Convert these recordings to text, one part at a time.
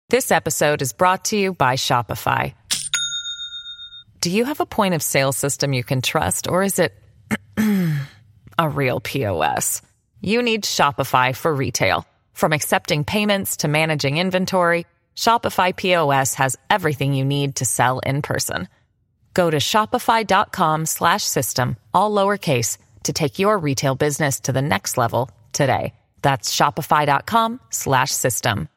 This episode is brought to you by Shopify. Do you have a point of sale system you can trust, or is it a real POS? You need Shopify for retail. From accepting payments to managing inventory, Shopify POS has everything you need to sell in person. Go to shopify.com/system, all lowercase, to take your retail business to the next level today. That's shopify.com/system.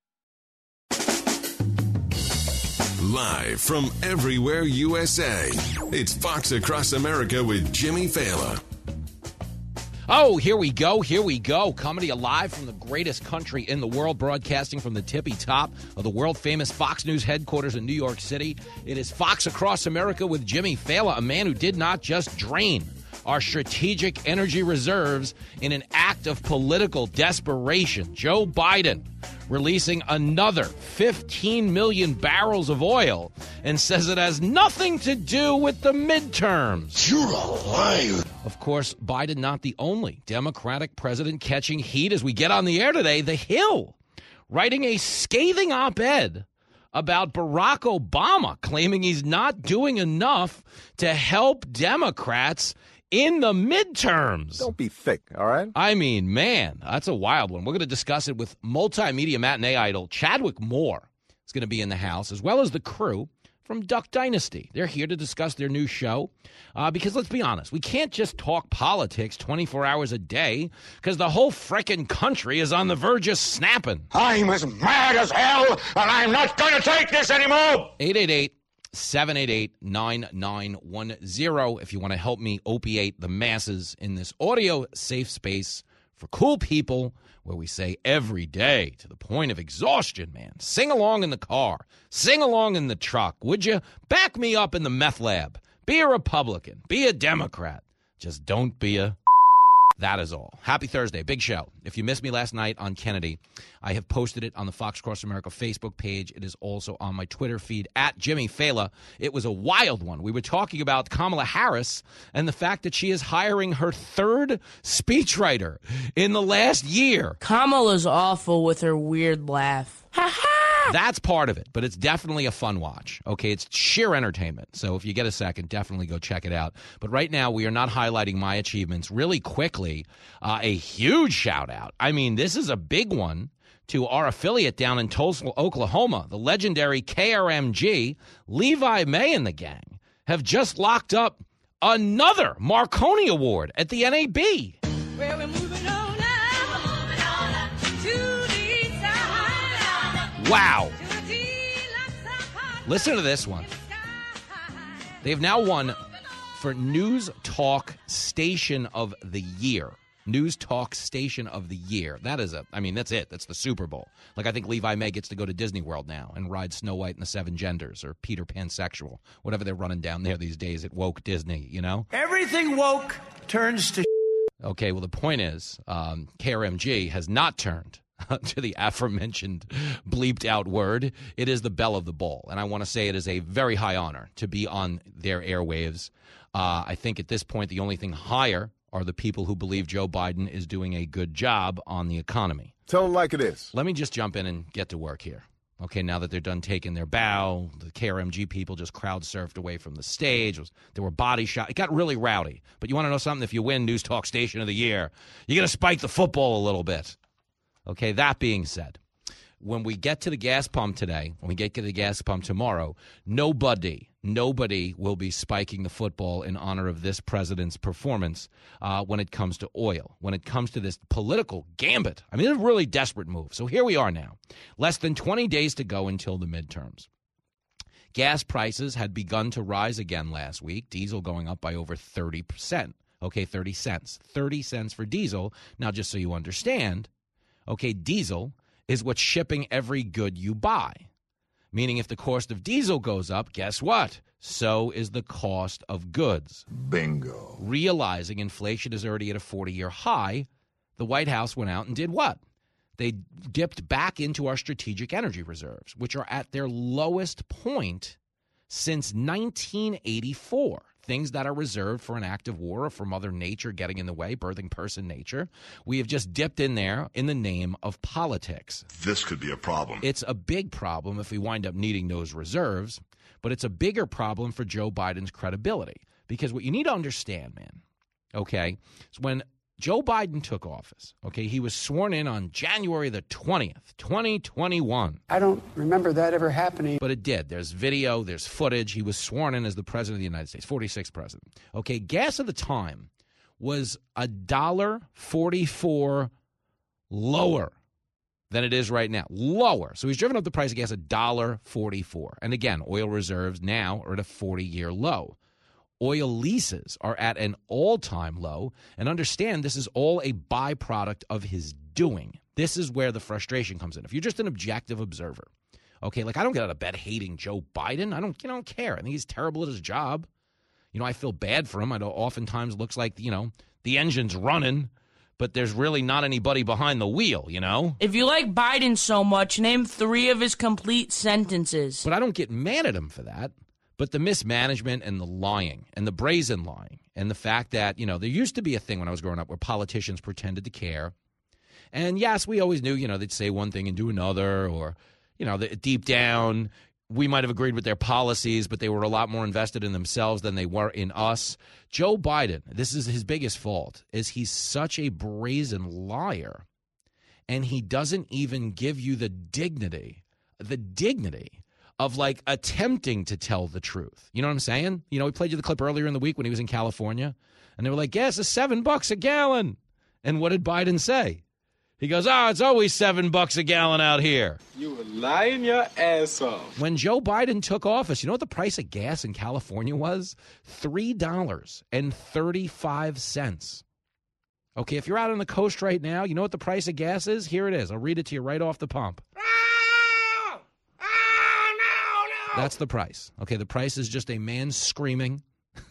Live from everywhere USA, it's Fox Across America with Jimmy Fallon. Oh, here we go. Comedy alive from the greatest country in the world, broadcasting from the tippy top of the world-famous Fox News headquarters in New York City. It is Fox Across America with Jimmy Fallon, a man who did not just drain our strategic energy reserves in an act of political desperation. Joe Biden releasing another 15 million barrels of oil and says it has nothing to do with the midterms. You're a liar. Of course, Biden not the only Democratic president catching heat as we get on the air today. The Hill writing a scathing op-ed about Barack Obama, claiming he's not doing enough to help Democrats in the midterms. Don't be thick, all right? I mean, man, that's a wild one. We're going to discuss it with multimedia matinee idol Chadwick Moore. Is going to be in the house, as well as the crew from Duck Dynasty. They're here to discuss their new show because, let's be honest, we can't just talk politics 24 hours a day because the whole frickin' country is on the verge of snapping. I'm as mad as hell, and I'm not going to take this anymore. 888-788-9910 if you want to help me opiate the masses in this audio safe space for cool people where we say every day to the point of exhaustion, man. Sing along in the car. Sing along in the truck. Would you back me up in the meth lab? Be a Republican. Be a Democrat. Just don't be a... That is all. Happy Thursday. Big show. If you missed me last night on Kennedy, I have posted it on the Fox Across America Facebook page. It is also on my Twitter feed, @Jimmy Fallon. It was a wild one. We were talking about Kamala Harris and the fact that she is hiring her third speechwriter in the last year. Kamala's awful with her weird laugh. Ha ha! That's part of it, but it's definitely a fun watch. Okay, it's sheer entertainment. So if you get a second, definitely go check it out. But right now, we are not highlighting my achievements. Really quickly, a huge shout out. I mean, this is a big one to our affiliate down in Tulsa, Oklahoma. The legendary KRMG, Levi May and the gang have just locked up another Marconi Award at the NAB. Well, we're moving on up to the side. Wow. Listen to this one. They've now won for News Talk Station of the Year. News Talk Station of the Year. That's it. That's the Super Bowl. Like, I think Levi May gets to go to Disney World now and ride Snow White and the Seven Genders or Peter Pansexual, whatever they're running down there these days at woke Disney, you know? Everything woke turns to Okay, well, the point is KRMG has not turned to the aforementioned bleeped out word. It is the belle of the ball. And I want to say it is a very high honor to be on their airwaves. I think at this point, the only thing higher are the people who believe Joe Biden is doing a good job on the economy. Tell them like it is. Let me just jump in and get to work here. Okay, now that they're done taking their bow, the KRMG people just crowd surfed away from the stage. There were body shots. It got really rowdy. But you want to know something? If you win News Talk Station of the Year, you're going to spike the football a little bit. Okay, that being said, when we get to the gas pump today, when we get to the gas pump tomorrow, nobody will be spiking the football in honor of this president's performance when it comes to oil, when it comes to this political gambit. I mean, it's a really desperate move. So here we are now, less than 20 days to go until the midterms. Gas prices had begun to rise again last week, diesel going up by over 30%. Okay, 30 cents. 30 cents for diesel. Now, just so you understand, okay, diesel is what's shipping every good you buy. Meaning if the cost of diesel goes up, guess what? So is the cost of goods. Bingo. Realizing inflation is already at a 40-year high, the White House went out and did what? They dipped back into our strategic energy reserves, which are at their lowest point since 1984. things that are reserved for an act of war or for Mother Nature getting in the way, birthing person nature. We have just dipped in there in the name of politics. This could be a problem. It's a big problem if we wind up needing those reserves, but it's a bigger problem for Joe Biden's credibility. Because what you need to understand, man, okay, is when Joe Biden took office, okay, he was sworn in on January the 20th, 2021. I don't remember that ever happening. But it did. There's video, there's footage. He was sworn in as the president of the United States, 46th president. Okay, gas at the time was $1.44 lower than it is right now. Lower. So he's driven up the price of gas $1.44. And again, oil reserves now are at a 40-year low. Oil leases are at an all-time low, and understand this is all a byproduct of his doing. This is where the frustration comes in. If you're just an objective observer, okay, like I don't get out of bed hating Joe Biden. I don't care. I think he's terrible at his job. I feel bad for him. I know oftentimes looks like, the engine's running, but there's really not anybody behind the wheel, If you like Biden so much, name 3 of his complete sentences. But I don't get mad at him for that. But the mismanagement and the lying and the brazen lying and the fact that, there used to be a thing when I was growing up where politicians pretended to care. And yes, we always knew, they'd say one thing and do another, or, deep down, we might have agreed with their policies, but they were a lot more invested in themselves than they were in us. Joe Biden, this is his biggest fault, is he's such a brazen liar, and he doesn't even give you the dignity of like attempting to tell the truth. You know what I'm saying? We played you the clip earlier in the week when he was in California, and they were like, gas is $7 a gallon. And what did Biden say? He goes, it's always $7 a gallon out here. You were lying your ass off. When Joe Biden took office, you know what the price of gas in California was? $3.35. Okay, if you're out on the coast right now, you know what the price of gas is? Here it is. I'll read it to you right off the pump. That's the price. Okay, the price is just a man screaming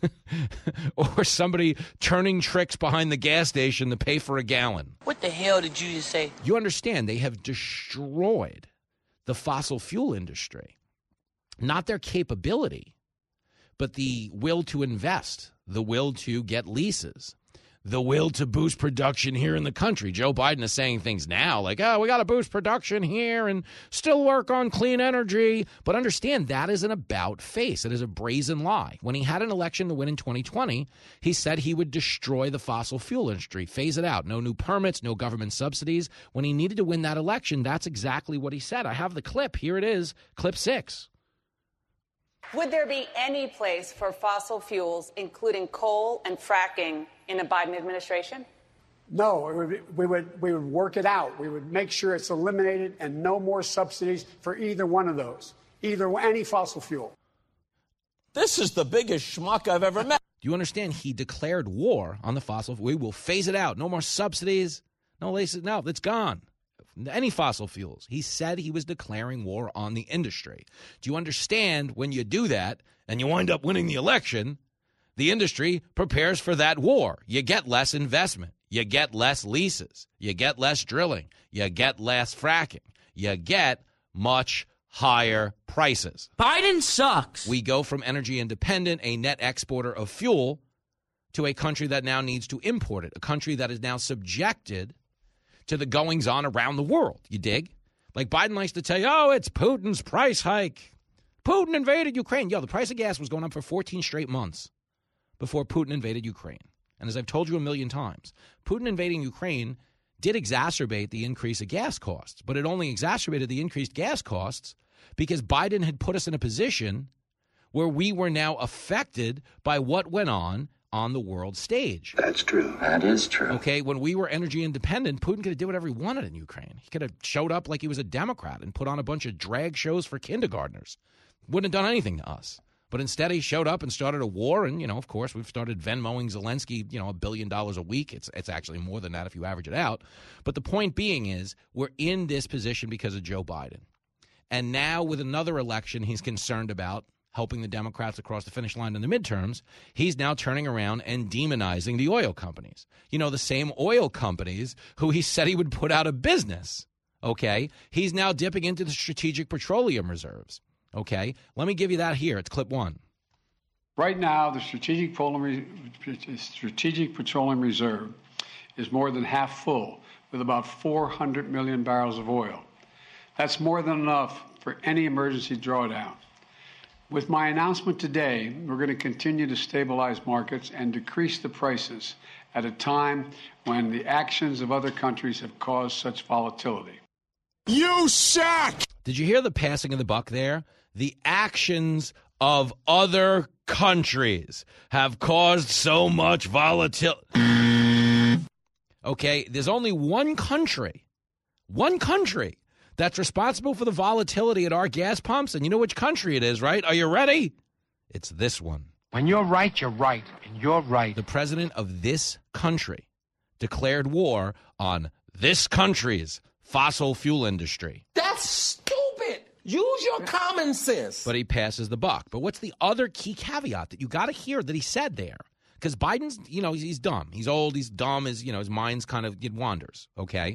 or somebody turning tricks behind the gas station to pay for a gallon. What the hell did you just say? You understand, they have destroyed the fossil fuel industry. Not their capability, but the will to invest, the will to get leases, the will to boost production here in the country. Joe Biden is saying things now like, we got to boost production here and still work on clean energy. But understand, that is an about-face. It is a brazen lie. When he had an election to win in 2020, he said he would destroy the fossil fuel industry, phase it out, no new permits, no government subsidies. When he needed to win that election, that's exactly what he said. I have the clip. Here it is, clip 6. Would there be any place for fossil fuels, including coal and fracking, in a Biden administration? No, we would work it out. We would make sure it's eliminated and no more subsidies for either one of those, any fossil fuel. This is the biggest schmuck I've ever met. Do you understand? He declared war on the fossil. We will phase it out. No more subsidies. No, it's gone. Any fossil fuels. He said he was declaring war on the industry. Do you understand when you do that and you wind up winning the election, the industry prepares for that war. You get less investment. You get less leases. You get less drilling. You get less fracking. You get much higher prices. Biden sucks. We go from energy independent, a net exporter of fuel, to a country that now needs to import it, a country that is now subjected to the goings-on around the world. You dig? Like Biden likes to tell you, it's Putin's price hike. Putin invaded Ukraine. The price of gas was going up for 14 straight months before Putin invaded Ukraine. And as I've told you a million times, Putin invading Ukraine did exacerbate the increase of gas costs, but it only exacerbated the increased gas costs because Biden had put us in a position where we were now affected by what went on the world stage. That's true. That is true. Okay, when we were energy independent, Putin could have did whatever he wanted in Ukraine. He could have showed up like he was a Democrat and put on a bunch of drag shows for kindergartners. Wouldn't have done anything to us. But instead, he showed up and started a war. And, of course, we've started Venmoing Zelensky, $1 billion a week. It's actually more than that if you average it out. But the point being is we're in this position because of Joe Biden. And now with another election he's concerned about helping the Democrats across the finish line in the midterms, he's now turning around and demonizing the oil companies. The same oil companies who he said he would put out of business. Okay? He's now dipping into the strategic petroleum reserves. Okay? Let me give you that here. It's clip 1. Right now, the Strategic Petroleum Reserve is more than half full, with about 400 million barrels of oil. That's more than enough for any emergency drawdown. With my announcement today, we're going to continue to stabilize markets and decrease the prices at a time when the actions of other countries have caused such volatility. You suck! Did you hear the passing of the buck there? The actions of other countries have caused so much volatility. Okay, there's only one country that's responsible for the volatility at our gas pumps, and you know which country it is, right? Are you ready? It's this one. When you're right, you're right, and you're right. The president of this country declared war on this country's fossil fuel industry. That's stupid. Use your common sense. But he passes the buck. But what's the other key caveat that you got to hear that he said there? Because Biden's, he's dumb. He's old. He's dumb. His mind's kind of, it wanders, okay?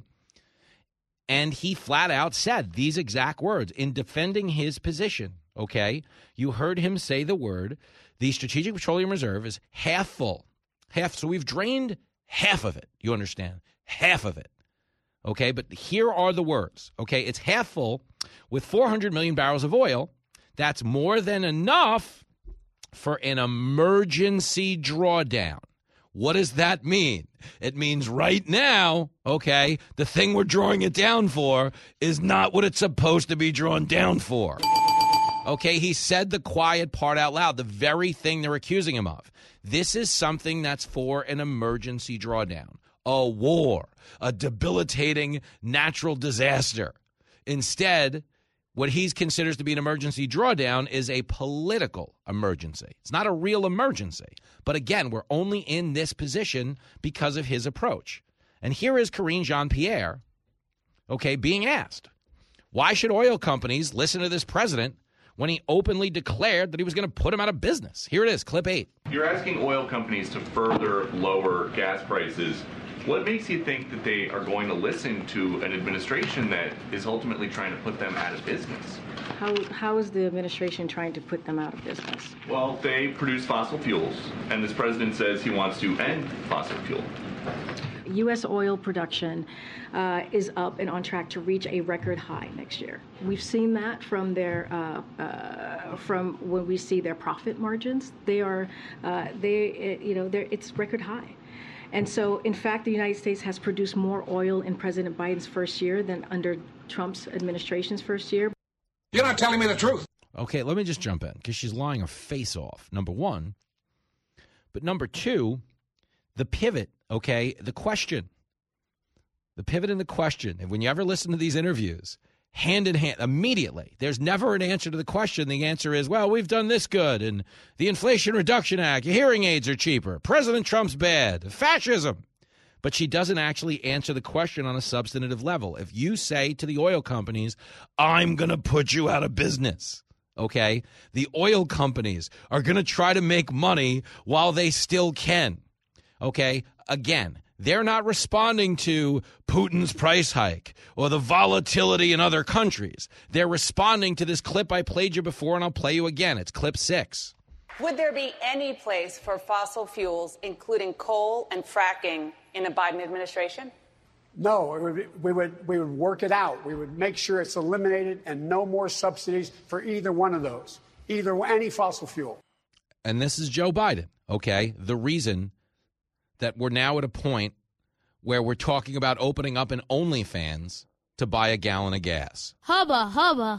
And he flat out said these exact words in defending his position, okay? You heard him say the word, the Strategic Petroleum Reserve is half full. So we've drained half of it. You understand? Half of it. Okay, but here are the words. Okay, it's half full with 400 million barrels of oil. That's more than enough for an emergency drawdown. What does that mean? It means right now, okay, the thing we're drawing it down for is not what it's supposed to be drawn down for. Okay, he said the quiet part out loud, the very thing they're accusing him of. This is something that's for an emergency drawdown. A war, a debilitating natural disaster. Instead, what he considers to be an emergency drawdown is a political emergency. It's not a real emergency. But again, we're only in this position because of his approach. And here is Karine Jean-Pierre, okay, being asked, why should oil companies listen to this president when he openly declared that he was going to put him out of business? Here it is, clip 8. You're asking oil companies to further lower gas prices. What makes you think that they are going to listen to an administration that is ultimately trying to put them out of business? How is the administration trying to put them out of business? Well, they produce fossil fuels, and this president says he wants to end fossil fuel. U.S. oil production is up and on track to reach a record high next year. We've seen that from from when we see their profit margins. It's record high. And so, in fact, the United States has produced more oil in President Biden's first year than under Trump's administration's first year. You're not telling me the truth. Okay, let me just jump in because she's lying her face off, number one. But number two, the pivot, okay, the question. The pivot in the question. And when you ever listen to these interviews, hand in hand, immediately, there's never an answer to the question. The answer is, well, we've done this good, and the Inflation Reduction Act, your hearing aids are cheaper, President Trump's bad, fascism. But she doesn't actually answer the question on a substantive level. If you say to the oil companies, I'm going to put you out of business, okay, the oil companies are going to try to make money while they still can, okay, again, they're not responding to Putin's price hike or the volatility in other countries. They're responding to this clip I played you before, and I'll play you again. It's clip 6. Would there be any place for fossil fuels, including coal and fracking, in a Biden administration? No, we would work it out. We would make sure it's eliminated and no more subsidies for either one of those, any fossil fuel. And this is Joe Biden, okay? The reason that we're now at a point where we're talking about opening up an OnlyFans to buy a gallon of gas. Hubba, hubba.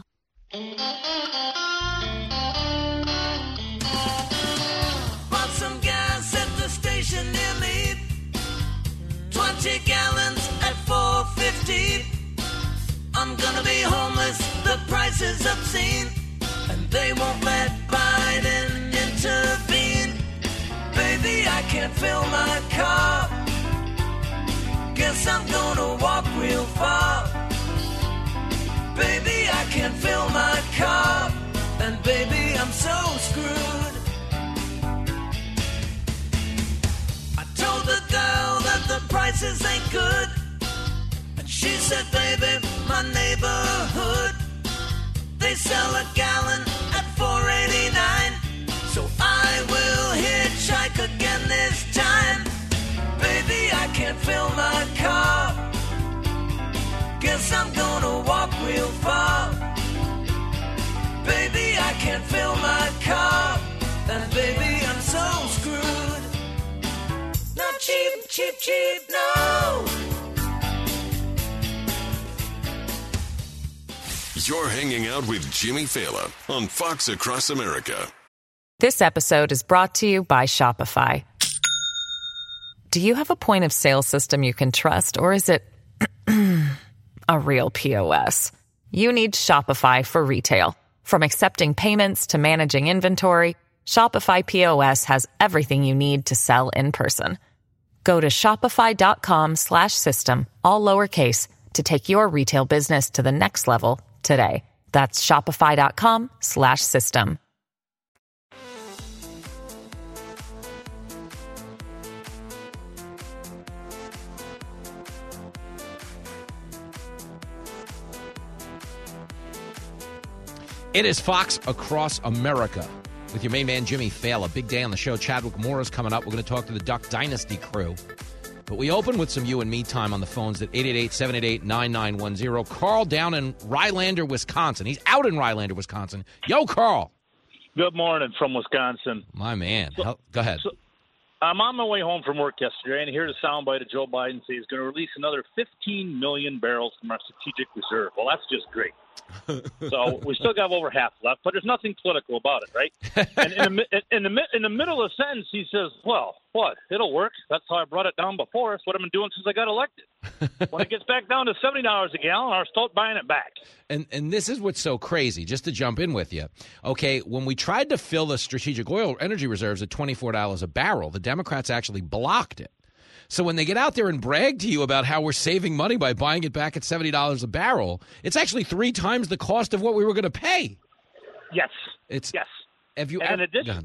Bought some gas at the station near me. 20 gallons at $4.50. I'm gonna be homeless, the price is obscene, and they won't let Biden intervene. Baby, I can't fill my car. Guess I'm gonna walk real far. Baby, I can't fill my car. And baby, I'm so screwed. I told the girl that the prices ain't good. And she said, baby, my neighborhood, they sell a gallon at $4.89. So I will far. Baby, I can't fill my car. And baby, I'm so screwed. Not cheap, cheap, cheap, no. You're hanging out with Jimmy Fallon on Fox Across America. This episode is brought to you by Shopify. Do you have a point of sale system you can trust, or is it a real POS? You need Shopify for retail. From accepting payments to managing inventory, Shopify POS has everything you need to sell in person. Go to shopify.com/system, all lowercase, to take your retail business to the next level today. That's shopify.com/system. It is Fox Across America with your main man, Jimmy Fallon. Big day on the show. Chadwick Moore's coming up. We're going to talk to the Duck Dynasty crew. But we open with some you and me time on the phones at 888-788-9910. Carl down in Rylander, Wisconsin. He's out in Rylander, Wisconsin. Yo, Carl. Good morning from Wisconsin. My man. Go ahead. So, I'm on my way home from work yesterday, and I hear the soundbite of Joe Biden say he's going to release another 15 million barrels from our strategic reserve. Well, that's just great. So we still got over half left, but there's nothing political about it, right? And in the middle of the sentence, he says, well, what? It'll work. That's how I brought it down before. It's what I've been doing since I got elected. When it gets back down to $70 a gallon, I'll start buying it back. And this is what's so crazy, just to jump in with you. Okay, when we tried to fill the strategic oil energy reserves at $24 a barrel, the Democrats actually blocked it. So when they get out there and brag to you about how we're saving money by buying it back at $70 a barrel, it's actually 3 times the cost of what we were going to pay. Yes. Yes. And in addition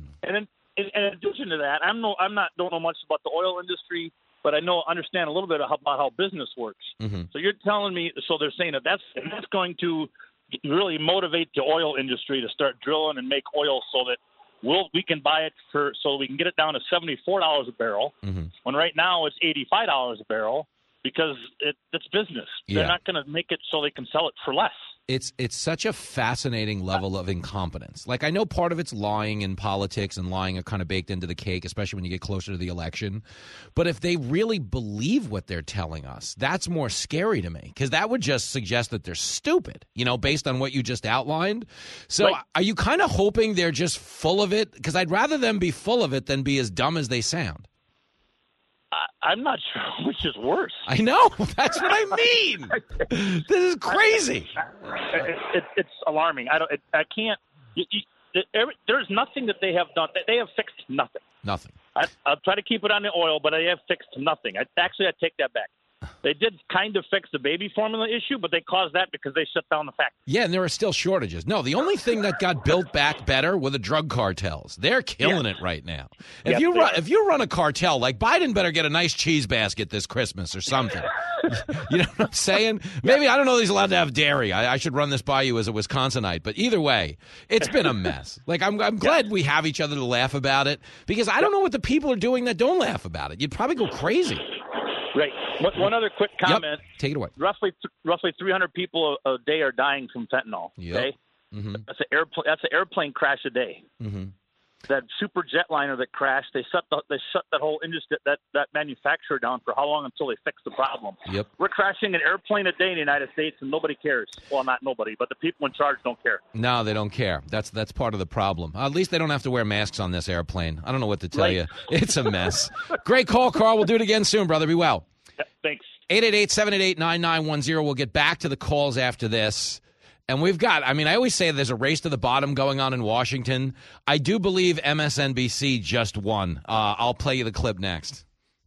to that, don't know much about the oil industry, but I understand a little bit about how business works. Mm-hmm. So you're telling me, so they're saying that's going to really motivate the oil industry to start drilling and make oil so that we can buy it so we can get it down to $74 a barrel, when right now it's $85 a barrel because it's business. Yeah. They're not going to make it so they can sell it for less. It's such a fascinating level of incompetence. Like, I know part of it's lying in politics, and lying are kind of baked into the cake, especially when you get closer to the election. But if they really believe what they're telling us, that's more scary to me, because that would just suggest that they're stupid, based on what you just outlined. So right. Are you kind of hoping they're just full of it? Because I'd rather them be full of it than be as dumb as they sound. I'm not sure which is worse. I know. That's what I mean. This is crazy. It's alarming. I can't. There's nothing that they have done. They have fixed nothing. Nothing. I'll try to keep it on the oil, but they have fixed nothing. I take that back. They did kind of fix the baby formula issue, but they caused that because they shut down the factory. Yeah, and there are still shortages. No, the only thing that got built back better were the drug cartels. They're killing it right now. If you run a cartel, like Biden better get a nice cheese basket this Christmas or something. You know what I'm saying? Maybe, I don't know that he's allowed to have dairy. I should run this by you as a Wisconsinite. But either way, it's been a mess. Like, I'm glad we have each other to laugh about it, because I don't know what the people are doing that don't laugh about it. You'd probably go crazy. Right. One other quick comment. Yep. Take it away. Roughly 300 people a day are dying from fentanyl. Yep. Okay, that's an airplane crash a day. Mm-hmm. That super jetliner that crashed, they shut that whole industry, that manufacturer down for how long until they fix the problem. Yep. We're crashing an airplane a day in the United States, and nobody cares. Well, not nobody, but the people in charge don't care. No, they don't care. That's part of the problem. At least they don't have to wear masks on this airplane. I don't know what to tell you. It's a mess. Great call, Carl. We'll do it again soon, brother. Be well. Yeah, thanks. 888-788-9910. We'll get back to the calls after this. And we've got, I always say there's a race to the bottom going on in Washington. I do believe MSNBC just won. I'll play you the clip next.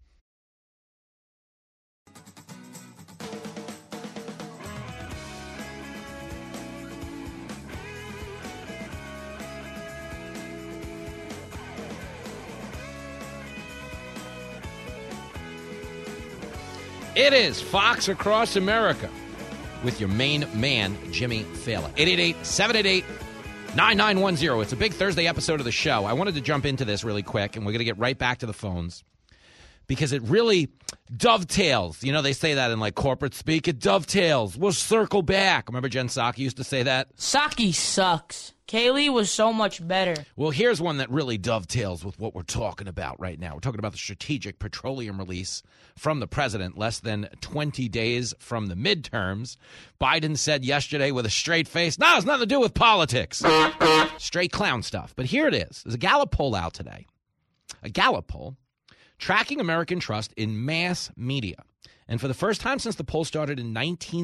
It is Fox Across America with your main man, Jimmy Fallon. 888-788-9910. It's a big Thursday episode of the show. I wanted to jump into this really quick, and we're going to get right back to the phones, because it really dovetails. You know, they say that in like corporate speak. It dovetails. We'll circle back. Remember Jen Psaki used to say that? Psaki sucks. Kaylee was so much better. Well, here's one that really dovetails with what we're talking about right now. We're talking about the strategic petroleum release from the president less than 20 days from the midterms. Biden said yesterday with a straight face, no, it's nothing to do with politics. Straight clown stuff. But here it is. There's a Gallup poll out today. A Gallup poll tracking American trust in mass media. And for the first time since the poll started in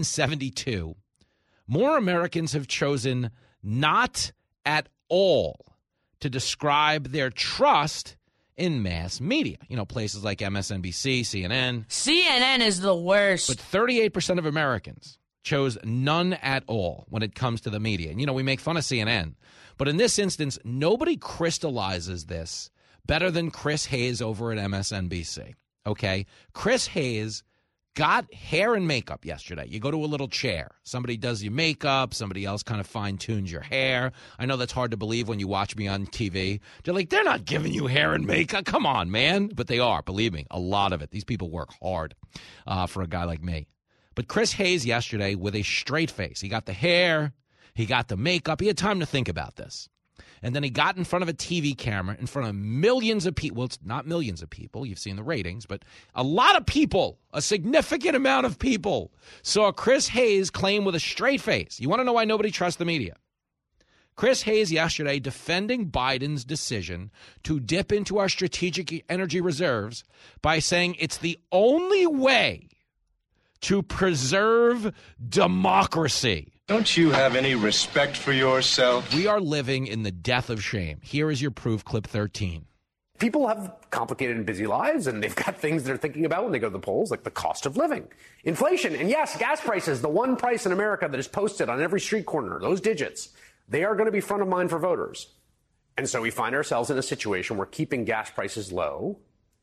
1972, more Americans have chosen not at all to describe their trust in mass media. You know, places like MSNBC, CNN. CNN is the worst. But 38% of Americans chose none at all when it comes to the media. And, you know, we make fun of CNN. But in this instance, nobody crystallizes this better than Chris Hayes over at MSNBC. Okay? Chris Hayes got hair and makeup yesterday. You go to a little chair. Somebody does your makeup. Somebody else kind of fine-tunes your hair. I know that's hard to believe when you watch me on TV. They're like, they're not giving you hair and makeup. Come on, man. But they are, believe me, a lot of it. These people work hard for a guy like me. But Chris Hayes yesterday with a straight face. He got the hair. He got the makeup. He had time to think about this. And then he got in front of a TV camera in front of millions of people. Well, it's not millions of people. You've seen the ratings. But a lot of people, a significant amount of people, saw Chris Hayes claim with a straight face. You want to know why nobody trusts the media? Chris Hayes yesterday defending Biden's decision to dip into our strategic energy reserves by saying it's the only way to preserve democracy. Don't you have any respect for yourself? We are living in the death of shame. Here is your proof, clip 13. People have complicated and busy lives, and they've got things they're thinking about when they go to the polls, like the cost of living, inflation, and yes, gas prices, the one price in America that is posted on every street corner, those digits, they are going to be front of mind for voters. And so we find ourselves in a situation where keeping gas prices low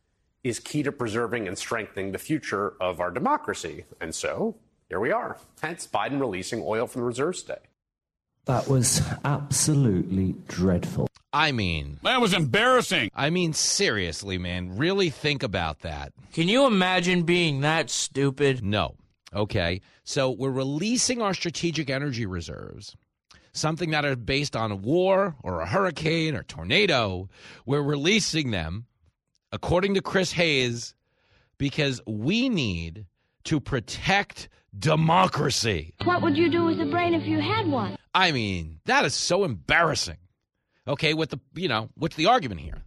is key to preserving and strengthening the future of our democracy. And so here we are. Hence Biden releasing oil from the reserves today. That was absolutely dreadful. I mean, that was embarrassing. I mean, seriously, man, really think about that. Can you imagine being that stupid? No. Okay. So we're releasing our strategic energy reserves, something that are based on a war or a hurricane or tornado. We're releasing them, according to Chris Hayes, because we need to protect democracy. What would you do with a brain if you had one? I mean, that is so embarrassing. Okay, what's the argument here?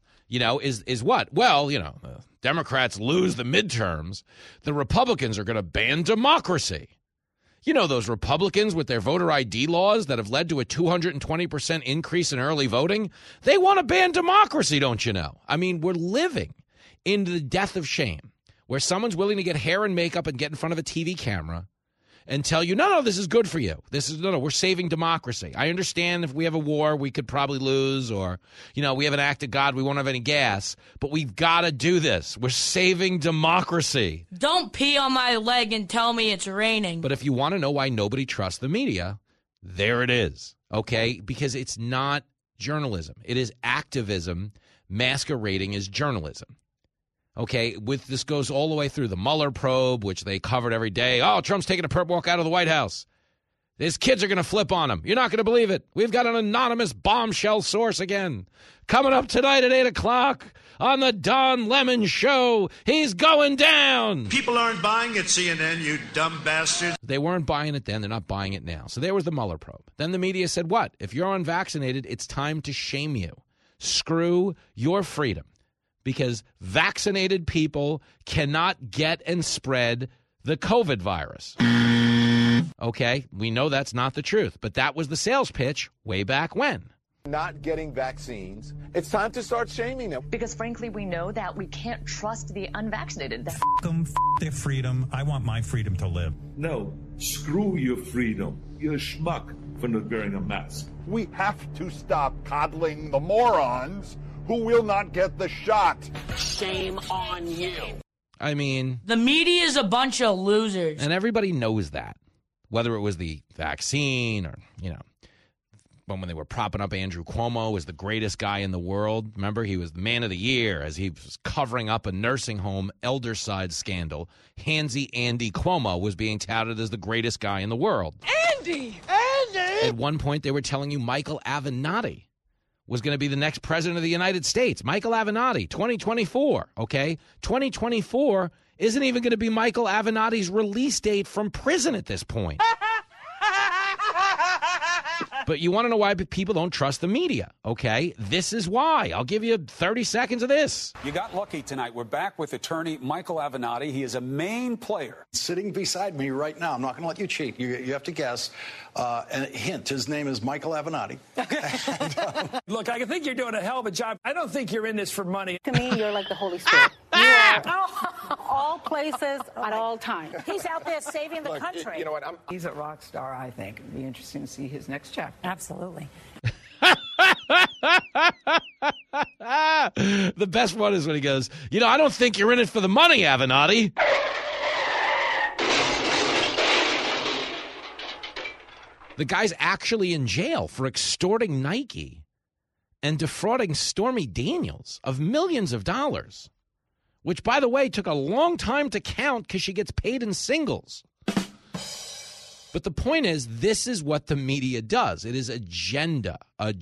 Is what? Well, Democrats lose the midterms. The Republicans are going to ban democracy. You know, those Republicans with their voter ID laws that have led to a 220% increase in early voting, they want to ban democracy, don't you know? I mean, we're living in the death of shame, where someone's willing to get hair and makeup and get in front of a TV camera and tell you, no, this is good for you. We're saving democracy. I understand if we have a war, we could probably lose, or, we have an act of God, we won't have any gas, but we've got to do this. We're saving democracy. Don't pee on my leg and tell me it's raining. But if you want to know why nobody trusts the media, there it is, okay? Because it's not journalism. It is activism masquerading as journalism. Okay, this goes all the way through the Mueller probe, which they covered every day. Oh, Trump's taking a perp walk out of the White House. His kids are going to flip on him. You're not going to believe it. We've got an anonymous bombshell source again. Coming up tonight at 8 o'clock on the Don Lemon Show. He's going down. People aren't buying it, CNN, you dumb bastards. They weren't buying it then. They're not buying it now. So there was the Mueller probe. Then the media said, what? If you're unvaccinated, it's time to shame you. Screw your freedom. Because vaccinated people cannot get and spread the COVID virus. Okay, we know that's not the truth, but that was the sales pitch way back when. Not getting vaccines, it's time to start shaming them. Because frankly, we know that we can't trust the unvaccinated. F them, their freedom. I want my freedom to live. No, screw your freedom. You're a schmuck for not wearing a mask. We have to stop coddling the morons who will not get the shot. Shame on you. I mean, the media is a bunch of losers. And everybody knows that. Whether it was the vaccine or, when they were propping up Andrew Cuomo as the greatest guy in the world. Remember, he was the man of the year as he was covering up a nursing home elder-side scandal. Handsy Andy Cuomo was being touted as the greatest guy in the world. Andy! At one point, they were telling you Michael Avenatti was going to be the next president of the United States. Michael Avenatti, 2024, okay? 2024 isn't even going to be Michael Avenatti's release date from prison at this point. But you want to know why people don't trust the media, okay? This is why. I'll give you 30 seconds of this. You got lucky tonight. We're back with attorney Michael Avenatti. He is a main player. Sitting beside me right now, I'm not going to let you cheat. You have to guess. And hint, his name is Michael Avenatti. Look, I think you're doing a hell of a job. I don't think you're in this for money. To me, you're like the Holy Spirit. You are all places at all times. He's out there saving the country. You know what? He's a rock star, I think. It'd be interesting to see his next chapter. Absolutely. The best one is when he goes, I don't think you're in it for the money, Avenatti. The guy's actually in jail for extorting Nike and defrauding Stormy Daniels of millions of dollars, which, by the way, took a long time to count because she gets paid in singles. But the point is, this is what the media does. It is agenda.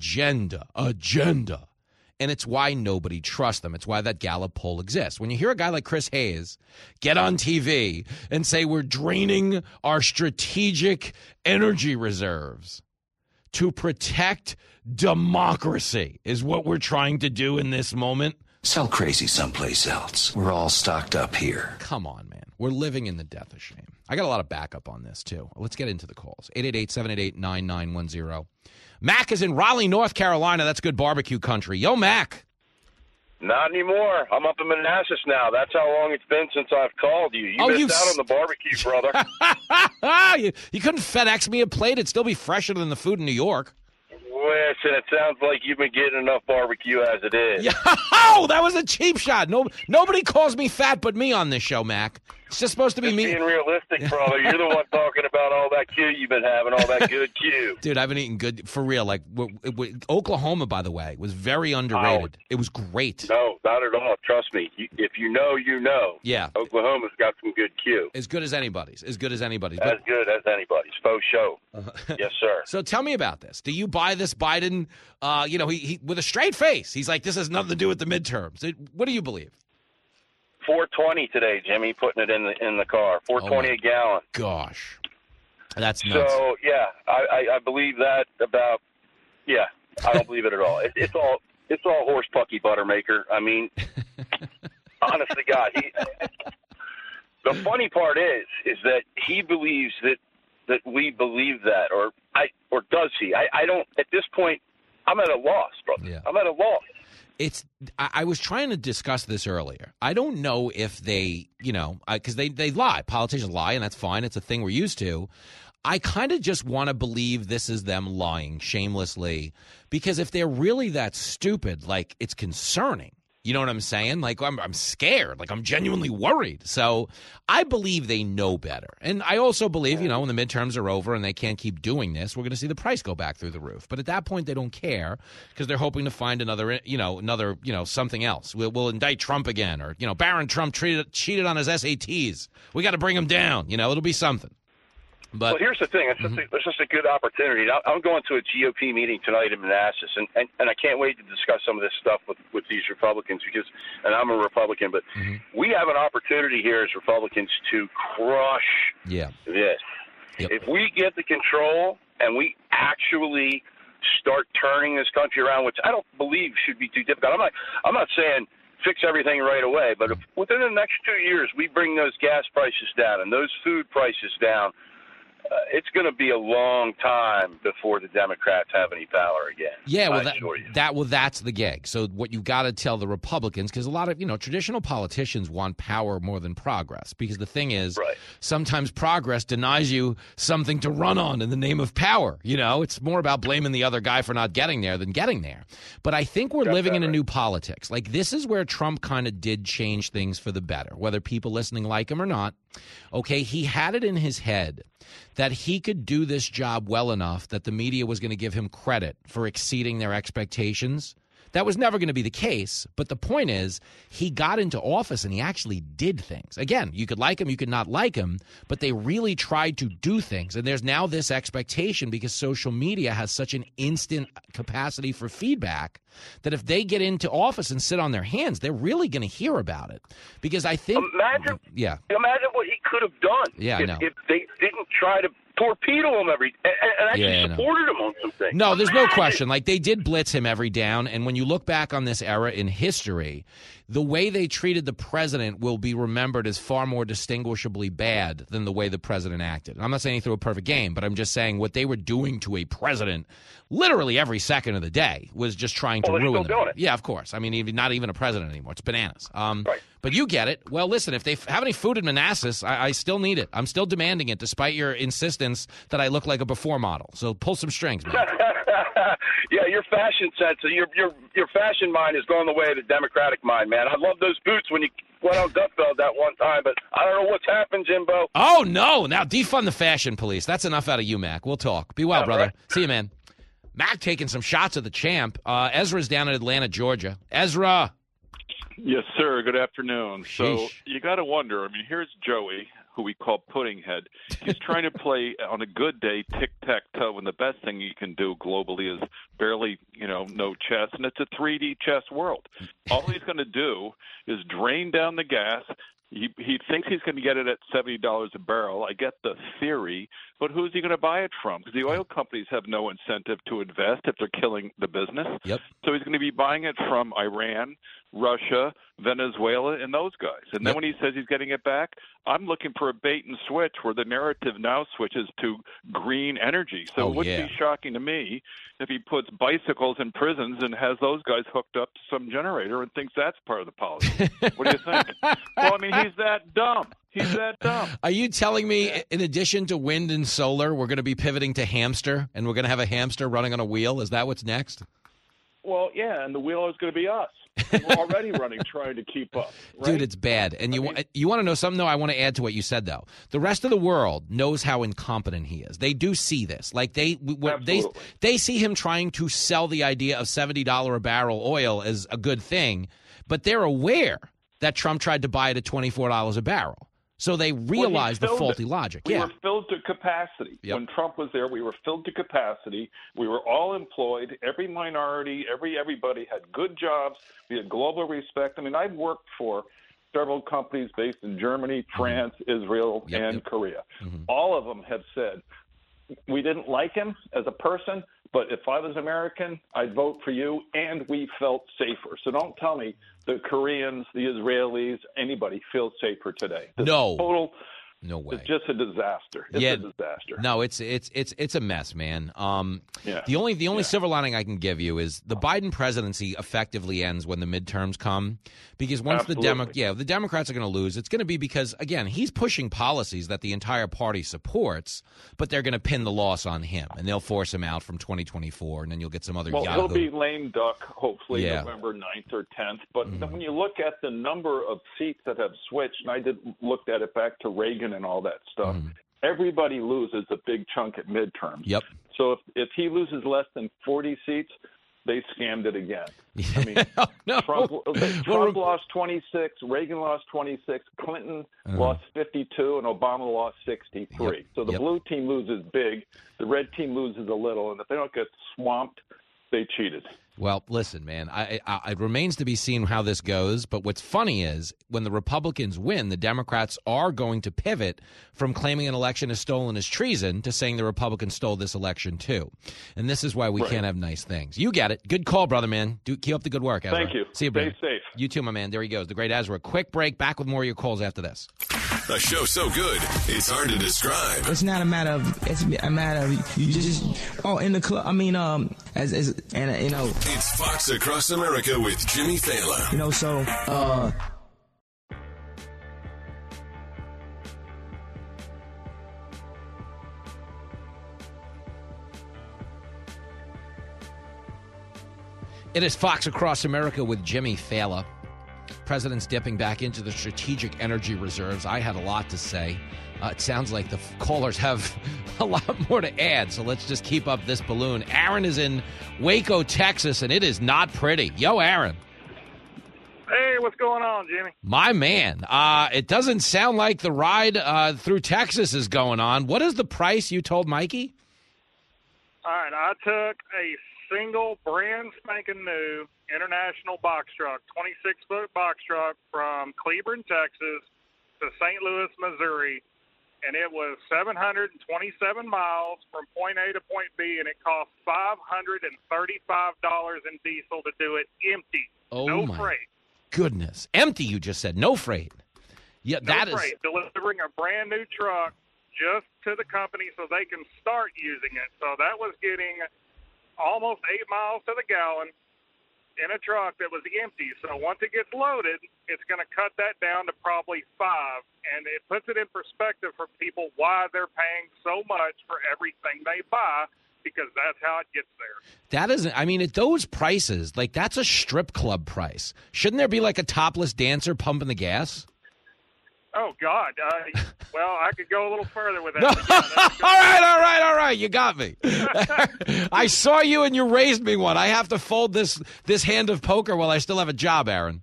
And it's why nobody trusts them. It's why that Gallup poll exists. When you hear a guy like Chris Hayes get on TV and say we're draining our strategic energy reserves to protect democracy is what we're trying to do in this moment. Sell crazy someplace else. We're all stocked up here. Come on, man. We're living in the death of shame. I got a lot of backup on this, too. Let's get into the calls. 888-788-9910. Mac is in Raleigh, North Carolina. That's good barbecue country. Yo, Mac. Not anymore. I'm up in Manassas now. That's how long it's been since I've called you. You missed out on the barbecue, brother. You couldn't FedEx me a plate? It'd still be fresher than the food in New York. Listen, it sounds like you've been getting enough barbecue as it is. Yeah. Oh, that was a cheap shot. Nobody calls me fat but me on this show, Mac. It's just supposed to be me. Being realistic, brother. You're the one talking about all that Q you've been having, all that good Q. Dude, I've been eating good, for real. Like, Oklahoma, by the way, was very underrated. It was great. No, not at all. Trust me. If you know, you know. Yeah. Oklahoma's got some good Q. As good as anybody's. As good as anybody's. Faux show. Yes, sir. So tell me about this. Do you buy this Biden, he with a straight face? He's like, this has nothing to do with the midterms. What do you believe? $4.20 today, Jimmy, putting it in the car. $4.20 a gallon. Gosh. That's nuts. So, yeah, I believe that about, yeah, I don't believe it at all. It's all horse pucky buttermaker. I mean, honest to God. The funny part is that he believes that we believe that, or does he? I don't, at this point, I'm at a loss, brother. Yeah. I'm at a loss. I was trying to discuss this earlier. I don't know if they, because they lie. Politicians lie, and that's fine. It's a thing we're used to. I kind of just want to believe this is them lying shamelessly, because if they're really that stupid, like, it's concerning. You know what I'm saying? Like, I'm scared. Like, I'm genuinely worried. So I believe they know better. And I also believe, when the midterms are over and they can't keep doing this, we're going to see the price go back through the roof. But at that point, they don't care because they're hoping to find another something else. We'll indict Trump again, or, Barron Trump cheated on his SATs. We got to bring him down. It'll be something. But, well, here's the thing. It's just a good opportunity. I'm going to a GOP meeting tonight in Manassas, and I can't wait to discuss some of this stuff with these Republicans and I'm a Republican, but we have an opportunity here as Republicans to crush this. Yep. If we get the control and we actually start turning this country around, which I don't believe should be too difficult. I'm not saying fix everything right away, but if within the next 2 years we bring those gas prices down and those food prices down, it's going to be a long time before the Democrats have any power again. Yeah, well, that's the gig. So what you got to tell the Republicans, because a lot of traditional politicians want power more than progress. Because the thing is, sometimes progress denies you something to run on in the name of power. It's more about blaming the other guy for not getting there than getting there. But I think we're living in a new politics. Like, this is where Trump kind of did change things for the better, whether people listening like him or not. Okay, he had it in his head that he could do this job well enough that the media was going to give him credit for exceeding their expectations. That was never going to be the case, but the point is he got into office and he actually did things. Again, you could like him, you could not like him, but they really tried to do things. And there's now this expectation because social media has such an instant capacity for feedback that if they get into office and sit on their hands, they're really going to hear about it. Because I think imagine what he could have done if they didn't try to torpedo him and actually supported him on some things. No, there's no question. Like, they did blitz him every down, and when you look back on this era in history, the way they treated the president will be remembered as far more distinguishably bad than the way the president acted. And I'm not saying he threw a perfect game, but I'm just saying what they were doing to a president literally every second of the day was just trying to ruin him. Yeah, of course. I mean, not even a president anymore. It's bananas. Right. But you get it. Well, listen, if they have any food in Manassas, I still need it. I'm still demanding it, despite your insistence that I look like a before model. So pull some strings, man. Yeah, your fashion sense, your fashion mind is going the way of the Democratic mind, man. I love those boots when you went on Gutfeld that one time, but I don't know what's happened, Jimbo. Oh, no. Now defund the fashion police. That's enough out of you, Mac. We'll talk. Be well, brother. Right. See you, man. Mac taking some shots at the champ. Ezra's down in Atlanta, Georgia. Ezra. Yes, sir. Good afternoon. Sheesh. So you got to wonder. I mean, here's Joey, who we call Puddinghead. He's trying to play on a good day tic-tac-toe, and the best thing you can do globally is barely, no chess, and it's a 3D chess world. All he's going to do is drain down the gas. He thinks he's going to get it at $70 a barrel. I get the theory, but who's he going to buy it from? Because the oil companies have no incentive to invest if they're killing the business. Yep. So he's going to be buying it from Iran, Russia, Venezuela, and those guys. And then when he says he's getting it back, I'm looking for a bait and switch where the narrative now switches to green energy. So it wouldn't be shocking to me if he puts bicycles in prisons and has those guys hooked up to some generator and thinks that's part of the policy. What do you think? Well, I mean, he's that dumb. He's that dumb. Are you telling me, in addition to wind and solar, we're going to be pivoting to hamster, and we're going to have a hamster running on a wheel? Is that what's next? Well, yeah, and the wheel is going to be us. We're already running, trying to keep up. Right? Dude, it's bad. And you want to know something, though? I want to add to what you said, though. The rest of the world knows how incompetent he is. They do see this. Like, they see him trying to sell the idea of $70 a barrel oil as a good thing, but they're aware that Trump tried to buy it at $24 a barrel. So they realize the faulty logic. We were filled to capacity. Yep. When Trump was there, we were filled to capacity. We were all employed. Every minority, everybody had good jobs. We had global respect. I mean, I've worked for several companies based in Germany, France, Israel, and Korea. Mm-hmm. All of them have said, we didn't like him as a person, but if I was American, I'd vote for you, and we felt safer. So don't tell me the Koreans, the Israelis, anybody feels safer today. No way. It's just a disaster. It's a disaster. No, it's a mess, man. The only silver lining I can give you is the Biden presidency effectively ends when the midterms come, because once the Democrats are going to lose, it's going to be because, again, he's pushing policies that the entire party supports, but they're going to pin the loss on him, and they'll force him out from 2024, and then you'll get some other yahoo. He'll be lame duck, hopefully, November 9th or 10th. But when you look at the number of seats that have switched, and I looked at it back to Reagan and all that stuff, everybody loses a big chunk at midterms. Yep. So if he loses less than 40 seats, they scammed it again. I mean, Trump lost 26, Reagan lost 26, Clinton lost 52, and Obama lost 63. So the blue team loses big, the red team loses a little, and if they don't get swamped, they cheated. Well, listen, man, it remains to be seen how this goes. But what's funny is when the Republicans win, the Democrats are going to pivot from claiming an election is stolen as treason to saying the Republicans stole this election, too. And this is why we can't have nice things. You get it. Good call, brother, man. Keep up the good work, Ezra. Thank you. See you, Stay brother. safe. You too, my man. There he goes, the great Ezra. Quick break. Back with more of your calls after this. A show so good, it's hard to describe. It's not a matter of, it's a matter of you just, in the club, I mean, It's Fox Across America with Jimmy Fallon. It is Fox Across America with Jimmy Fallon. President's dipping back into the strategic energy reserves. I had a lot to say. It sounds like the callers have a lot more to add, so let's just keep up this balloon. Aaron is in Waco, Texas, and it is not pretty. Yo, Aaron. Hey, what's going on, Jimmy? My man, it doesn't sound like the ride through Texas is going on. What is the price you told Mikey? All right, I took a single brand spanking new international box truck, 26-foot box truck from Cleburne, Texas to St. Louis, Missouri, and it was 727 miles from point A to point B, and it cost $535 in diesel to do it empty. Oh, no freight. Goodness. Empty, you just said. No freight. Yeah, no freight. Delivering a brand new truck just to the company so they can start using it. So that was getting almost 8 miles to the gallon in a truck that was empty. So once it gets loaded, it's going to cut that down to probably 5. And it puts it in perspective for people why they're paying so much for everything they buy, because that's how it gets there. That isn't, I mean, at those prices, like, that's a strip club price. Shouldn't there be like a topless dancer pumping the gas? Oh, God. Well, I could go a little further with that. No. All right. You got me. I saw you and you raised me one. I have to fold this hand of poker while I still have a job, Aaron.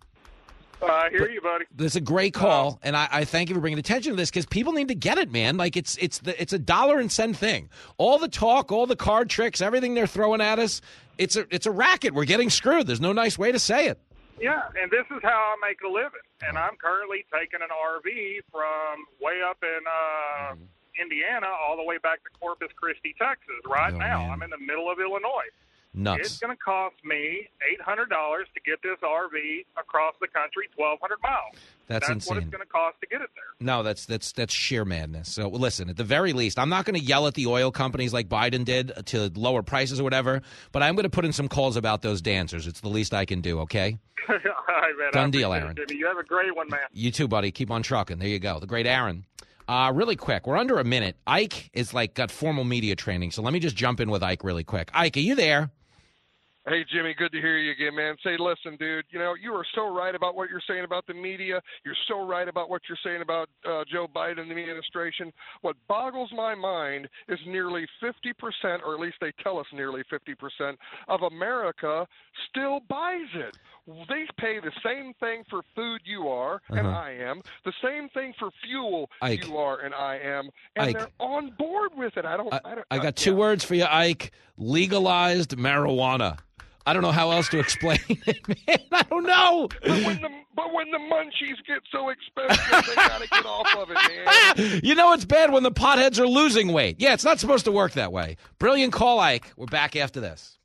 I hear you, buddy. This is a great call, and I thank you for bringing attention to this, because people need to get it, man. Like, it's a dollar and cent thing. All the talk, all the card tricks, everything they're throwing at us, it's a racket. We're getting screwed. There's no nice way to say it. Yeah, and this is how I make a living. And I'm currently taking an RV from way up in Indiana all the way back to Corpus Christi, Texas. Right now, man. I'm in the middle of Illinois. Nuts. It's going to cost me $800 to get this RV across the country 1,200 miles. That's insane. What it's going to cost to get it there. No, that's sheer madness. So, listen, at the very least, I'm not going to yell at the oil companies like Biden did to lower prices or whatever, but I'm going to put in some calls about those dancers. It's the least I can do, okay? All right, man. Done deal, Aaron. Jimmy. You have a great one, man. You too, buddy. Keep on trucking. There you go. The great Aaron. Really quick, we're under a minute. Ike is got formal media training, so let me just jump in with Ike really quick. Ike, are you there? Hey, Jimmy, good to hear you again, man. Say, listen, dude, you are so right about what you're saying about the media. You're so right about what you're saying about Joe Biden and the administration. What boggles my mind is nearly 50%, or at least they tell us nearly 50%, of America still buys it. They pay the same thing for food you are and I am, the same thing for fuel Ike. you are and I am, and Ike. they're on board with it. I got two words for you, Ike. Legalized marijuana. I don't know how else to explain it, man. I don't know. But when the munchies get so expensive, they got to get off of it, man. You know it's bad when the potheads are losing weight. Yeah, it's not supposed to work that way. Brilliant call, Ike. We're back after this.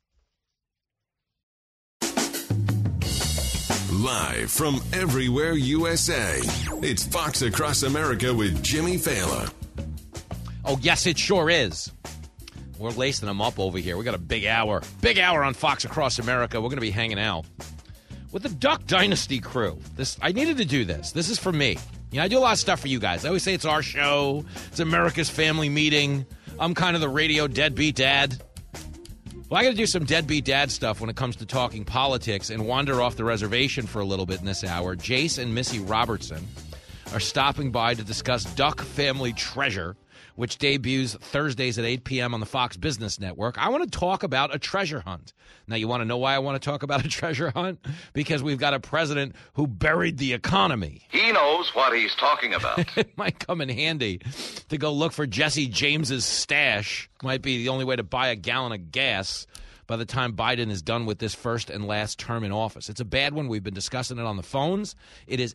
Live from everywhere USA, it's Fox Across America with Jimmy Fallon. Oh, yes, it sure is. We're lacing them up over here. We got a big hour. Big hour on Fox Across America. We're going to be hanging out with the Duck Dynasty crew. I needed to do this. This is for me. I do a lot of stuff for you guys. I always say it's our show. It's America's family meeting. I'm kind of the radio deadbeat dad. Well, I got to do some deadbeat dad stuff when it comes to talking politics and wander off the reservation for a little bit in this hour. Jace and Missy Robertson are stopping by to discuss Duck Family Treasure, which debuts Thursdays at 8 p.m. on the Fox Business Network. I want to talk about a treasure hunt. Now, you want to know why I want to talk about a treasure hunt? Because we've got a president who buried the economy. He knows what he's talking about. It might come in handy to go look for Jesse James's stash. Might be the only way to buy a gallon of gas by the time Biden is done with this first and last term in office. It's a bad one. We've been discussing it on the phones. It is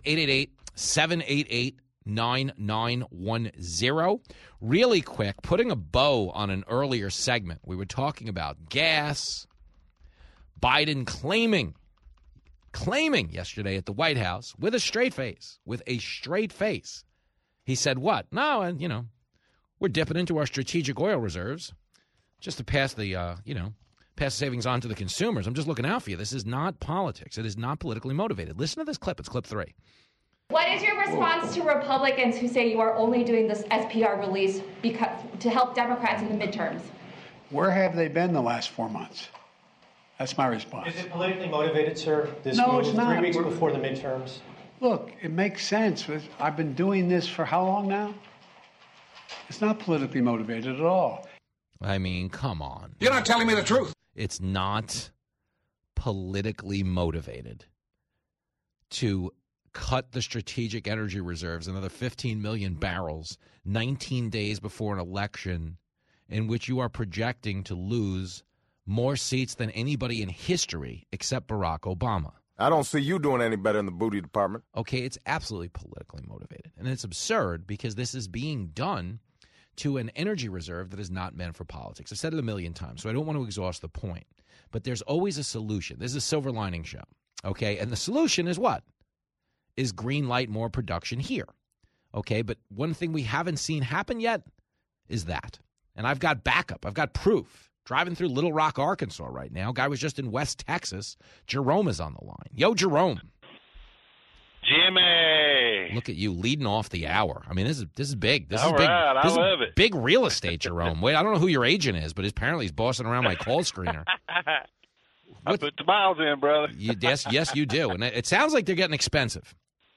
888-788-9910. Really quick, putting a bow on an earlier segment. We were talking about gas. Biden claiming yesterday at the White House with a straight face. He said what? No, and, we're dipping into our strategic oil reserves just to pass the, pass the savings on to the consumers. I'm just looking out for you. This is not politics. It is not politically motivated. Listen to this clip. It's clip 3. What is your response to Republicans who say you are only doing this SPR release to help Democrats in the midterms? Where have they been the last 4 months? That's my response. Is it politically motivated, sir? This no, move it's not. 3 weeks before the midterms? Look, it makes sense. I've been doing this for how long now? It's not politically motivated at all. I mean, come on. You're not telling me the truth. It's not politically motivated to cut the strategic energy reserves, another 15 million barrels, 19 days before an election in which you are projecting to lose more seats than anybody in history except Barack Obama. I don't see you doing any better in the booty department. Okay, it's absolutely politically motivated. And it's absurd because this is being done to an energy reserve that is not meant for politics. I've said it a million times, so I don't want to exhaust the point. But there's always a solution. This is a silver lining show, okay? And the solution is what? Is green light more production here, okay? But one thing we haven't seen happen yet is that. And I've got backup. I've got proof. Driving through Little Rock, Arkansas right now. Guy was just in West Texas. Jerome is on the line. Yo, Jerome. Jimmy. Look at you leading off the hour. I mean, this is big. This All is big. right, I love it. Big real estate, Jerome. Wait, I don't know who your agent is, but apparently he's bossing around my call screener. I put the miles in, brother. Yes, you do. And it sounds like they're getting expensive.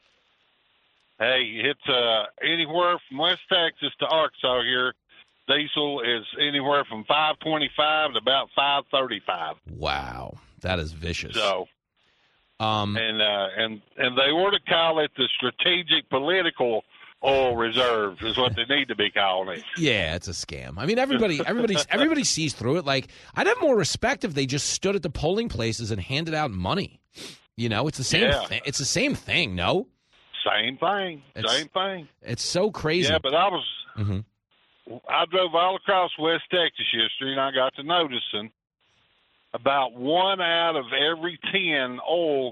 Hey, it's anywhere from West Texas to Arkansas here. Diesel is anywhere from $5.25 to about $5.35. Wow, that is vicious. So, and they ought to call it the strategic political oil reserves is what they need to be calling it. Yeah, it's a scam. I mean, everybody sees through it. Like, I'd have more respect if they just stood at the polling places and handed out money. You know, it's the same. Yeah. It's the same thing. No, same thing. It's so crazy. Yeah, but I was. Mm-hmm. I drove all across West Texas yesterday, and I got to noticing about 1 out of every 10 oil,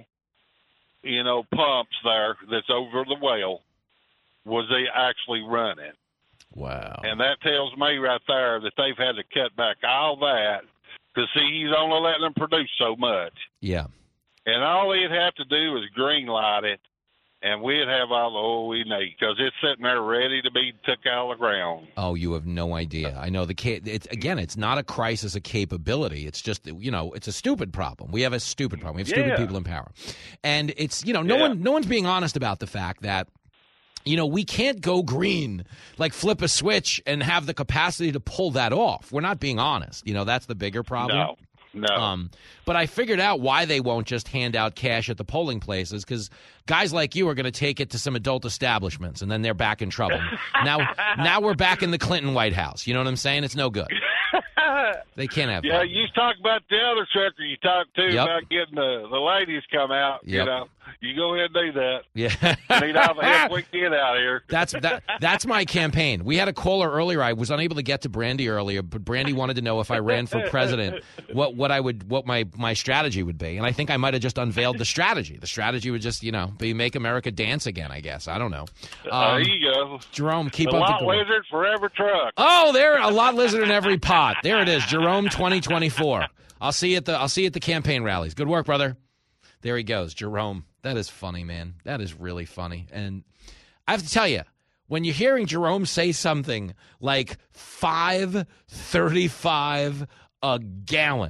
pumps there that's over the well was they actually running. Wow. And that tells me right there that they've had to cut back all that because, see, he's only letting them produce so much. Yeah. And all they'd have to do is green light it, and we'd have all the oil we need because it's sitting there ready to be took out of the ground. Oh, you have no idea. I know it's not a crisis of capability. It's just, it's a stupid problem. We have a stupid problem. We have stupid people in power. And it's, no one's being honest about the fact that, we can't go green, like flip a switch and have the capacity to pull that off. We're not being honest. That's the bigger problem. No. But I figured out why they won't just hand out cash at the polling places, because guys like you are going to take it to some adult establishments, and then they're back in trouble. Now we're back in the Clinton White House. You know what I'm saying? It's no good. They can't have that. Yeah, you talk about the other trucker you talked to about getting the ladies come out. Yep. You go ahead and do that. Yeah. Need all the help we can get out here. That's my campaign. We had a caller earlier. I was unable to get to Brandy earlier, but Brandy wanted to know if I ran for president, what my strategy would be. And I think I might have just unveiled the strategy. The strategy would just, be make America dance again, I guess. I don't know. There you go. Jerome, keep the up the lot lizard for every truck. Oh, there a lot lizard in every pot. There it is. Jerome 2024. I'll see you at the campaign rallies. Good work, brother. There he goes, Jerome. That is funny, man. That is really funny. And I have to tell you, when you're hearing Jerome say something like $5.35 a gallon,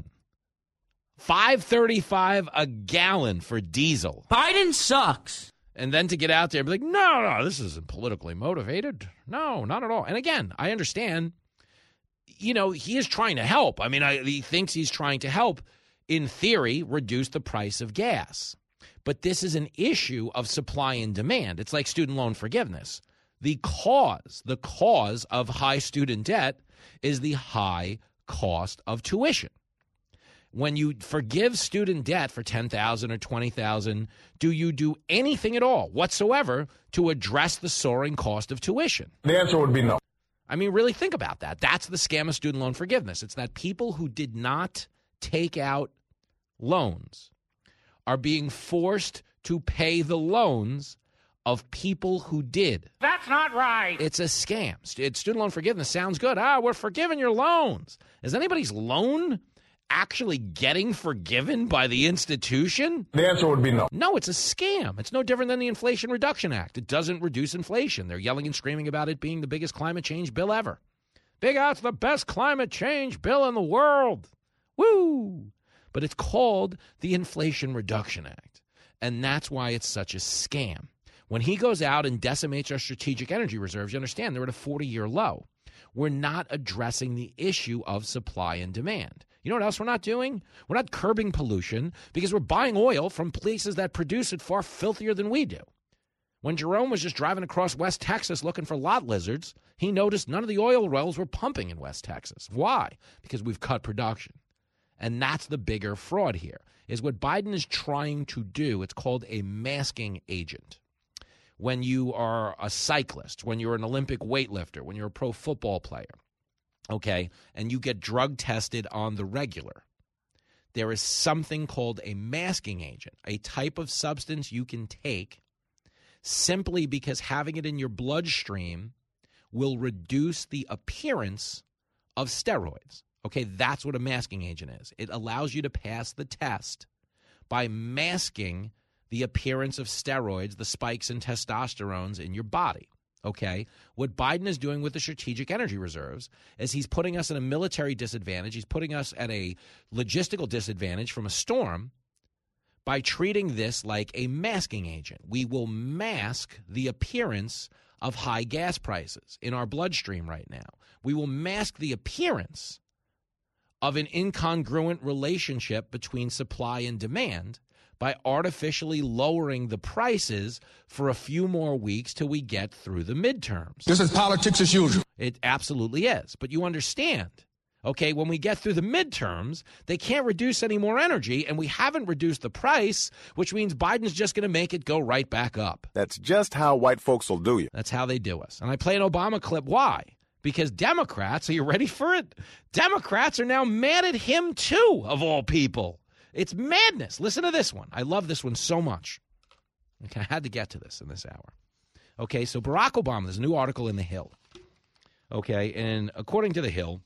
$5.35 a gallon for diesel. Biden sucks. And then to get out there and be like, no, this isn't politically motivated. No, not at all. And again, I understand, he is trying to help. I mean, he thinks he's trying to help, in theory, reduce the price of gas. But this is an issue of supply and demand. It's like student loan forgiveness. The cause of high student debt is the high cost of tuition. When you forgive student debt for $10,000 or $20,000, do you do anything at all whatsoever to address the soaring cost of tuition? The answer would be no. I mean, really think about that. That's the scam of student loan forgiveness. It's that people who did not take out loans are being forced to pay the loans of people who did. That's not right. It's a scam. Student loan forgiveness sounds good. We're forgiving your loans. Is anybody's loan actually getting forgiven by the institution? The answer would be no. No, it's a scam. It's no different than the Inflation Reduction Act. It doesn't reduce inflation. They're yelling and screaming about it being the biggest climate change bill ever. It's the best climate change bill in the world. Woo! But it's called the Inflation Reduction Act. And that's why it's such a scam. When he goes out and decimates our strategic energy reserves, you understand they're at a 40-year low. We're not addressing the issue of supply and demand. You know what else we're not doing? We're not curbing pollution because we're buying oil from places that produce it far filthier than we do. When Jerome was just driving across West Texas looking for lot lizards, he noticed none of the oil wells were pumping in West Texas. Why? Because we've cut production. And that's the bigger fraud here, is what Biden is trying to do. It's called a masking agent. When you are a cyclist, when you're an Olympic weightlifter, when you're a pro football player, okay, and you get drug tested on the regular, there is something called a masking agent, a type of substance you can take simply because having it in your bloodstream will reduce the appearance of steroids. Okay, that's what a masking agent is. It allows you to pass the test by masking the appearance of steroids, the spikes in testosterones in your body. Okay, what Biden is doing with the strategic energy reserves is he's putting us at a military disadvantage. He's putting us at a logistical disadvantage from a storm by treating this like a masking agent. We will mask the appearance of high gas prices in our bloodstream right now. We will mask the appearance of an incongruent relationship between supply and demand by artificially lowering the prices for a few more weeks till we get through the midterms. This is politics as usual. It absolutely is. But you understand, okay, when we get through the midterms, they can't reduce any more energy, and we haven't reduced the price, which means Biden's just going to make it go right back up. That's just how white folks will do you. That's how they do us. And I play an Obama clip. Why? Because Democrats, are you ready for it? Democrats are now mad at him too, of all people. It's madness. Listen to this one. I love this one so much. Okay, I had to get to this in this hour. Okay, so Barack Obama, there's a new article in The Hill. Okay, and according to The Hill,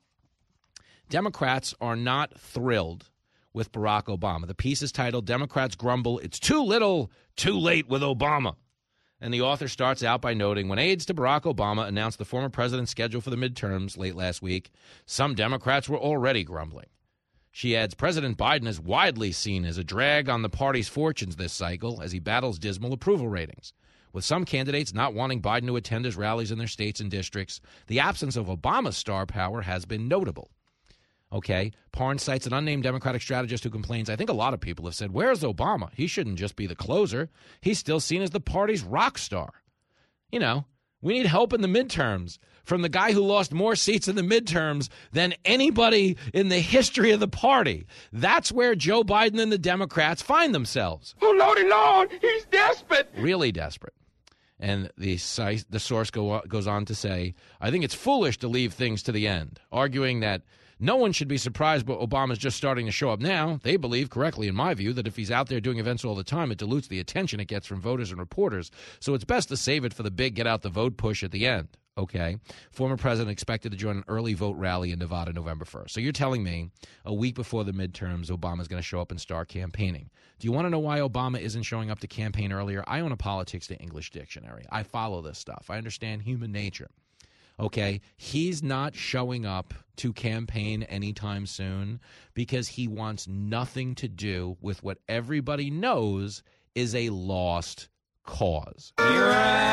Democrats are not thrilled with Barack Obama. The piece is titled, Democrats Grumble, It's Too Little, Too Late with Obama. And the author starts out by noting, when aides to Barack Obama announced the former president's schedule for the midterms late last week, some Democrats were already grumbling. She adds, President Biden is widely seen as a drag on the party's fortunes this cycle as he battles dismal approval ratings. With some candidates not wanting Biden to attend his rallies in their states and districts, the absence of Obama's star power has been notable. Okay, Parn cites an unnamed Democratic strategist who complains, I think a lot of people have said, where's Obama? He shouldn't just be the closer. He's still seen as the party's rock star. You know, we need help in the midterms from the guy who lost more seats in the midterms than anybody in the history of the party. That's where Joe Biden and the Democrats find themselves. Oh, Lordy Lord, he's desperate. Really desperate. And the source goes on to say, I think it's foolish to leave things to the end, arguing that no one should be surprised but Obama's just starting to show up now. They believe, correctly in my view, that if he's out there doing events all the time, it dilutes the attention it gets from voters and reporters. So it's best to save it for the big get-out-the-vote push at the end. Okay. Former president expected to join an early vote rally in Nevada November 1st. So you're telling me a week before the midterms, Obama's going to show up and start campaigning. Do you want to know why Obama isn't showing up to campaign earlier? I own a politics to English dictionary. I follow this stuff. I understand human nature. Okay, he's not showing up to campaign anytime soon because he wants nothing to do with what everybody knows is a lost cause. You're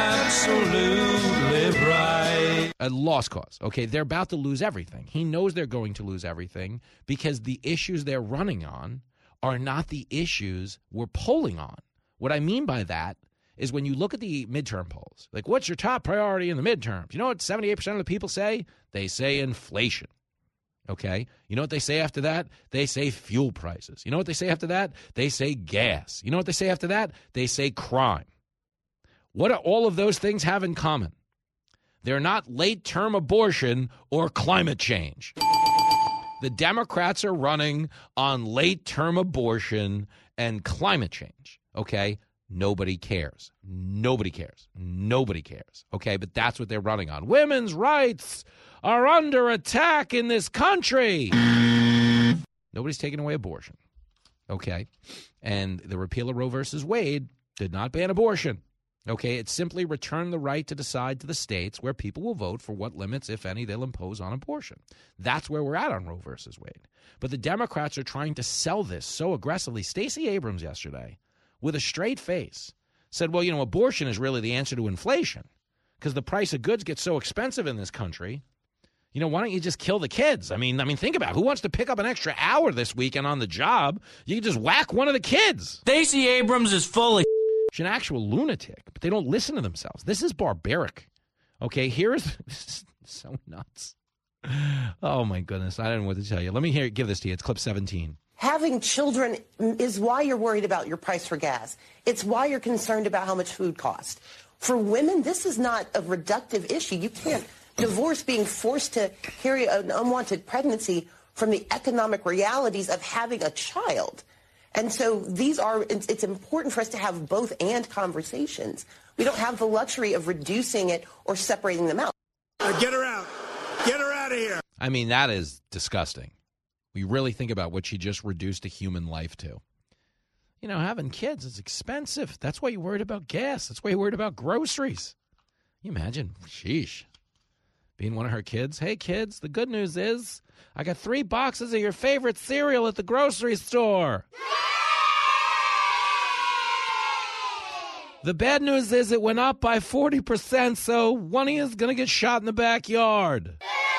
absolutely right. A lost cause. Okay, they're about to lose everything. He knows they're going to lose everything because the issues they're running on are not the issues we're polling on. What I mean by that is when you look at the midterm polls, like what's your top priority in the midterms? You know what 78% of the people say? They say inflation. Okay? You know what they say after that? They say fuel prices. You know what they say after that? They say gas. You know what they say after that? They say crime. What do all of those things have in common? They're not late-term abortion or climate change. The Democrats are running on late-term abortion and climate change. Okay? Nobody cares. Nobody cares. Nobody cares. Okay, but that's what they're running on. Women's rights are under attack in this country. Nobody's taking away abortion. Okay, and the repeal of Roe versus Wade did not ban abortion. Okay, it simply returned the right to decide to the states where people will vote for what limits, if any, they'll impose on abortion. That's where we're at on Roe versus Wade. But the Democrats are trying to sell this so aggressively. Stacey Abrams yesterday with a straight face, said, well, abortion is really the answer to inflation because the price of goods gets so expensive in this country. Why don't you just kill the kids? I mean, think about it. Who wants to pick up an extra hour this weekend on the job? You can just whack one of the kids. Stacey Abrams is full of She's an actual lunatic, but they don't listen to themselves. This is barbaric. Okay, this is so nuts. Oh, my goodness. I don't know what to tell you. Let me give this to you. It's clip 17. Having children is why you're worried about your price for gas. It's why you're concerned about how much food costs. For women, this is not a reductive issue. You can't divorce being forced to carry an unwanted pregnancy from the economic realities of having a child. And so it's important for us to have both and conversations. We don't have the luxury of reducing it or separating them out. Get her out. Get her out of here. I mean, that is disgusting. We really think about what she just reduced a human life to. Having kids is expensive. That's why you're worried about gas. That's why you're worried about groceries. Can you imagine? Sheesh. Being one of her kids. Hey, kids, the good news is I got 3 boxes of your favorite cereal at the grocery store. The bad news is it went up by 40%, so one of you is going to get shot in the backyard.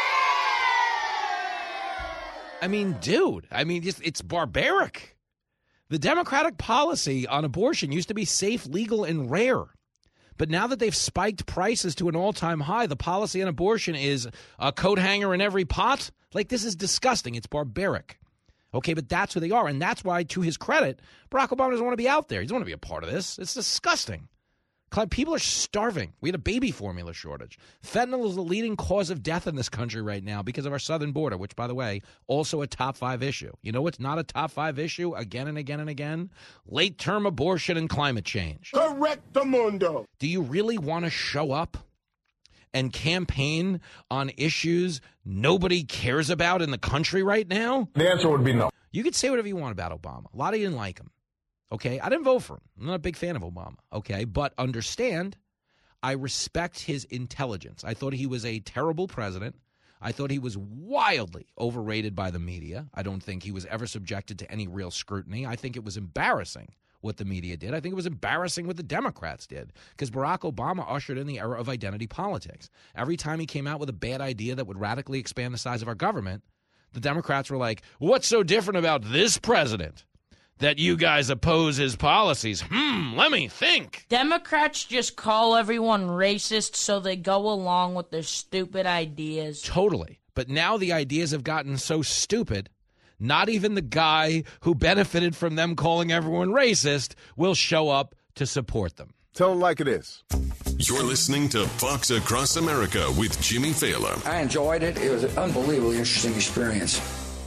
I mean, dude, it's barbaric. The Democratic policy on abortion used to be safe, legal, and rare. But now that they've spiked prices to an all-time high, the policy on abortion is a coat hanger in every pot. This is disgusting. It's barbaric. Okay, but that's who they are. And that's why, to his credit, Barack Obama doesn't want to be out there. He doesn't want to be a part of this. It's disgusting. People are starving. We had a baby formula shortage. Fentanyl is the leading cause of death in this country right now because of our southern border, which, by the way, also a top 5 issue. You know what's not a top 5 issue again and again and again? Late-term abortion and climate change. Correctamundo. Do you really want to show up and campaign on issues nobody cares about in the country right now? The answer would be no. You could say whatever you want about Obama. A lot of you didn't like him. Okay, I didn't vote for him. I'm not a big fan of Obama. Okay, but understand, I respect his intelligence. I thought he was a terrible president. I thought he was wildly overrated by the media. I don't think he was ever subjected to any real scrutiny. I think it was embarrassing what the media did. I think it was embarrassing what the Democrats did because Barack Obama ushered in the era of identity politics. Every time he came out with a bad idea that would radically expand the size of our government, the Democrats were like, what's so different about this president that you guys oppose his policies? Let me think. Democrats just call everyone racist so they go along with their stupid ideas. Totally. But now the ideas have gotten so stupid, not even the guy who benefited from them calling everyone racist will show up to support them. Tell them like it is. You're listening to Fox Across America with Jimmy Fallon. I enjoyed it. It was an unbelievably interesting experience.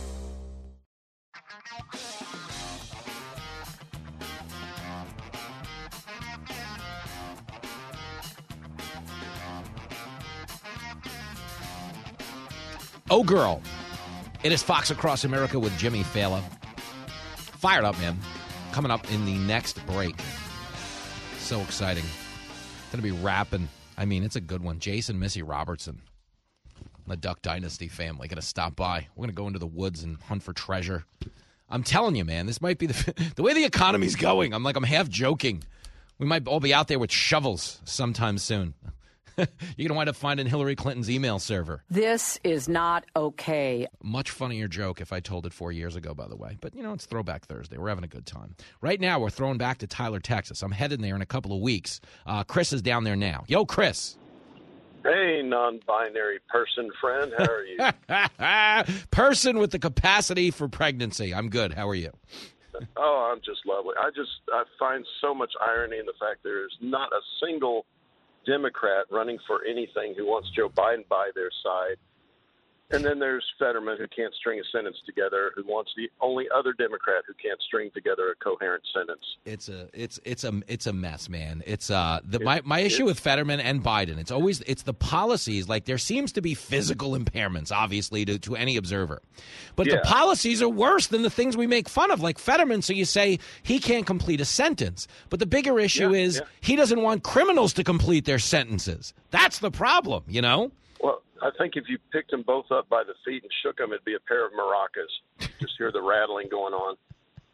Oh, girl. It is Fox Across America with Jimmy Fallon. Fired up, man. Coming up in the next break. So exciting. Going to be rapping. I mean, it's a good one. Jason Missy Robertson, the Duck Dynasty family, going to stop by. We're going to go into the woods and hunt for treasure. I'm telling you, man, this might be the way the economy's going. I'm half joking. We might all be out there with shovels sometime soon. You're going to wind up finding Hillary Clinton's email server. This is not okay. Much funnier joke if I told it 4 years ago, by the way. But, it's Throwback Thursday. We're having a good time. Right now, we're throwing back to Tyler, Texas. I'm heading there in a couple of weeks. Chris is down there now. Yo, Chris. Hey, non-binary person friend. How are you? Person with the capacity for pregnancy. I'm good. How are you? Oh, I'm just lovely. I find so much irony in the fact there's not a single Democrat running for anything who wants Joe Biden by their side. And then there's Fetterman, who can't string a sentence together, who wants the only other Democrat who can't string together a coherent sentence. It's a mess, man. It's my issue with Fetterman and Biden. It's the policies. Like, there seems to be physical impairments, obviously, to any observer, but the policies are worse than the things we make fun of, like Fetterman. So you say he can't complete a sentence, but the bigger issue is he doesn't want criminals to complete their sentences. That's the problem, Well, I think if you picked them both up by the feet and shook them, it'd be a pair of maracas. Just hear the rattling going on.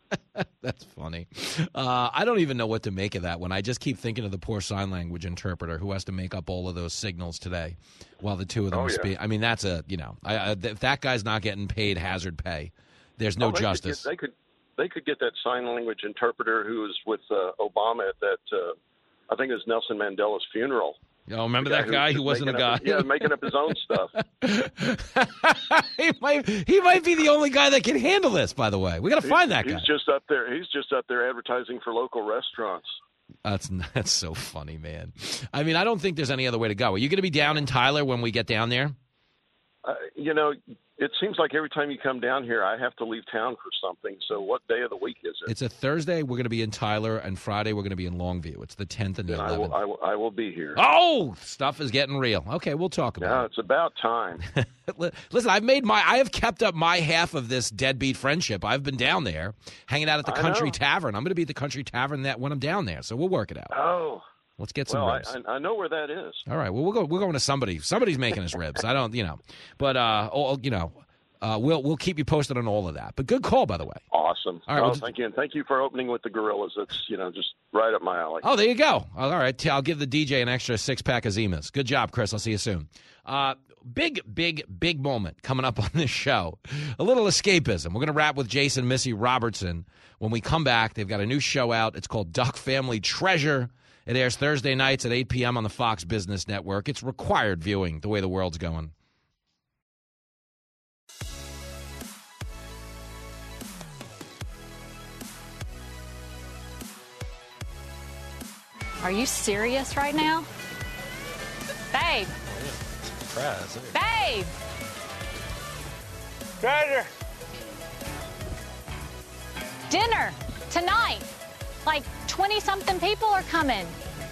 That's funny. I don't even know what to make of that one. I just keep thinking of the poor sign language interpreter who has to make up all of those signals today while the two of them speak. I mean, that's if that guy's not getting paid hazard pay, there's no justice. They could get that sign language interpreter who was with Obama at that, I think it was Nelson Mandela's funeral. Oh, remember that guy who wasn't a guy? Making up his own stuff. he might be the only guy that can handle this, by the way. We got to find that guy. He's just up there advertising for local restaurants. That's so funny, man. I mean, I don't think there's any other way to go. Are you going to be down in Tyler when we get down there? It seems like every time you come down here, I have to leave town for something. So what day of the week is it? It's a Thursday. We're going to be in Tyler, and Friday we're going to be in Longview. It's the 10th and the 11th. I will be here. Oh, stuff is getting real. Okay, we'll talk about it. Yeah, it's about time. Listen, I have kept up my half of this deadbeat friendship. I've been down there hanging out at the Country Tavern. I'm going to be at the Country Tavern when I'm down there, so we'll work it out. Oh. Let's get some ribs. I know where that is. All right. Well, we're going to somebody. Somebody's making us ribs. I don't, but we'll keep you posted on all of that. But good call, by the way. Awesome. All right. Thank you, and thank you for opening with the Gorillas. It's just right up my alley. Oh, there you go. All right. I'll give the DJ an extra 6-pack of Zimas. Good job, Chris. I'll see you soon. Big moment coming up on this show. A little escapism. We're going to wrap with Jason Missy Robertson. When we come back, they've got a new show out. It's called Duck Family Treasure. It airs Thursday nights at 8 p.m. on the Fox Business Network. It's required viewing the way the world's going. Are you serious right now? Babe. Surprise. Babe. Treasure. Dinner tonight. Like 20-something people are coming.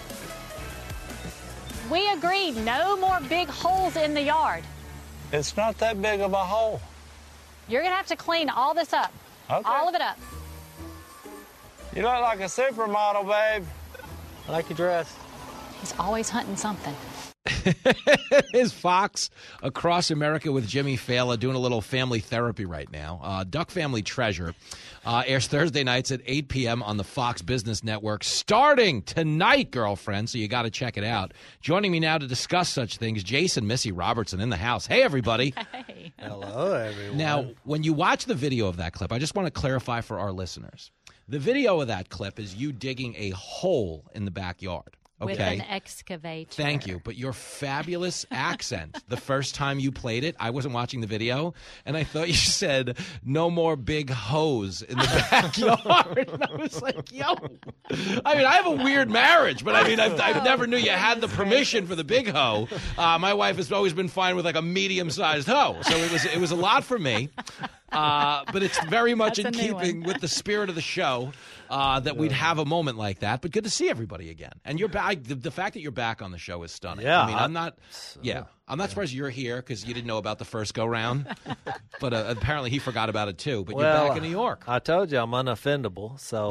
We agreed no more big holes in the yard. It's not that big of a hole. You're going to have to clean all this up. Okay. All of it up. You look like a supermodel, babe. I like your dress. He's always hunting something. Is Fox Across America with Jimmy Fallon doing a little family therapy right now. Duck Family Treasure airs Thursday nights at 8 p.m. on the Fox Business Network, starting tonight, girlfriend, so you got to check it out. Joining me now to discuss such things, Jason Missy Robertson in the house. Hey, everybody. Hey. Hello, everyone. Now, when you watch the video of that clip, I just want to clarify for our listeners. The video of that clip is you digging a hole in the backyard. Okay. With an excavator. Thank you. But your fabulous accent, the first time you played it, I wasn't watching the video, and I thought you said, no more big hoes in the backyard. And I was like, yo. I mean, I have a weird marriage, but I mean, I never knew you had the permission for the big hoe. My wife has always been fine with like a medium-sized hoe. So it was a lot for me. But it's very much in keeping with the spirit of the show that we'd have a moment like that. But good to see everybody again. And you're back. The fact that you're back on the show is stunning. Yeah, I mean, I'm not surprised you're here because you didn't know about the first go round. But apparently he forgot about it too. But you're back in New York. I told you I'm unoffendable. So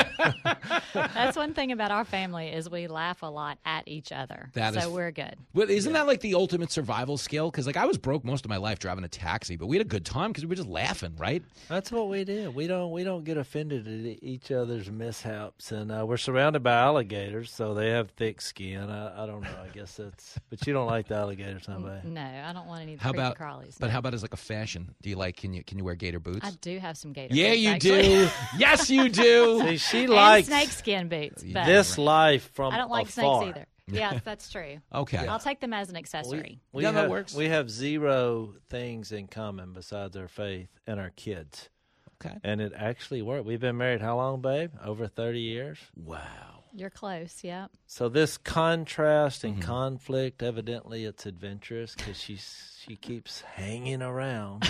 that's one thing about our family is we laugh a lot at each other. We're good. Well, isn't that like the ultimate survival skill? Because like I was broke most of my life driving a taxi, but we had a good time because we were just laughing, right? That's what we did. We don't get offended at each other's mishaps, and we're surrounded by alligators, so they have thick skin. I don't know. I guess that's. But you don't like the alligators, huh, babe? No, I don't want any creepy crawlies. But how about as like a fashion? Do you like? Can you wear gator boots? I do have some gator. Yeah, boots, you actually. do. Yes, you do. See, she likes snakeskin boots. But this life from I don't like afar. snakes either. Yes, that's true. Okay. I'll take them as an accessory. That works. We have zero things in common besides our faith and our kids. Okay. And it actually worked. We've been married how long, babe? Over 30 years. Wow. You're close, yeah. So this contrast and conflict, evidently it's adventurous because she keeps hanging around.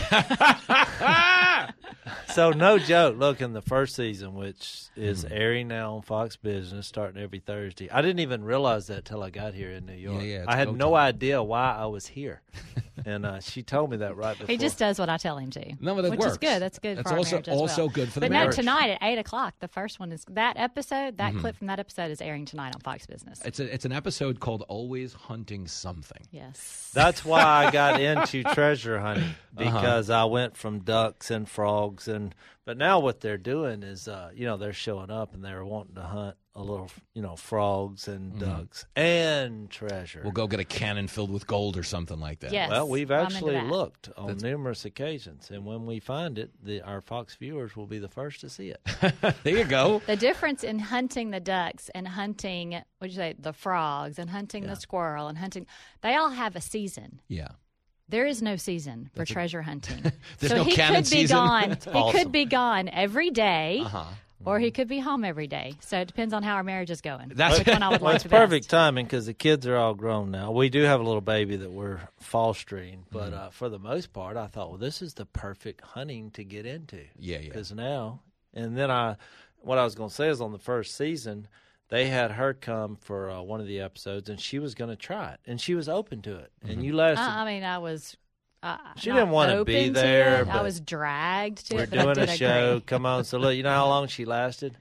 So no joke. Look, in the first season, which is airing now on Fox Business, starting every Thursday. I didn't even realize that till I got here in New York. I had no idea why I was here. And she told me that right before. He just does what I tell him to. No, but that which works. is good. That's good for our marriage as also well. good for the marriage. But no, tonight at 8 o'clock, the first one is that episode. That clip from that episode is airing tonight on Fox Business. It's an episode called Always Hunting Something. Yes. That's why I got into treasure hunting, because I went from ducks and frogs and But now what they're doing is, they're showing up and they're wanting to hunt a little, frogs and ducks and treasure. We'll go get a cannon filled with gold or something like that. Yes, well, we've actually looked on numerous occasions, and when we find it, our Fox viewers will be the first to see it. There you go. The difference in hunting the ducks and hunting, the frogs and hunting the squirrel and hunting, they all have a season. Yeah. There is no season for treasure hunting. There's so no he cannon could be season? gone. That's He awesome. could be gone every day, or Mm-hmm. he could be home every day. So it depends on how our marriage is going. That's which one I would like it's the perfect best. timing because the kids are all grown now. We do have a little baby that we're fostering, but for the most part, I thought, well, this is the perfect hunting to get into. Yeah. Because now, and then what I was going to say is on the first season, they had her come for one of the episodes, and she was going to try it, and she was open to it. And you lasted. I was. She didn't want to be there. I was dragged to we're it. We're doing a show. Come on. So, look, you know how long she lasted?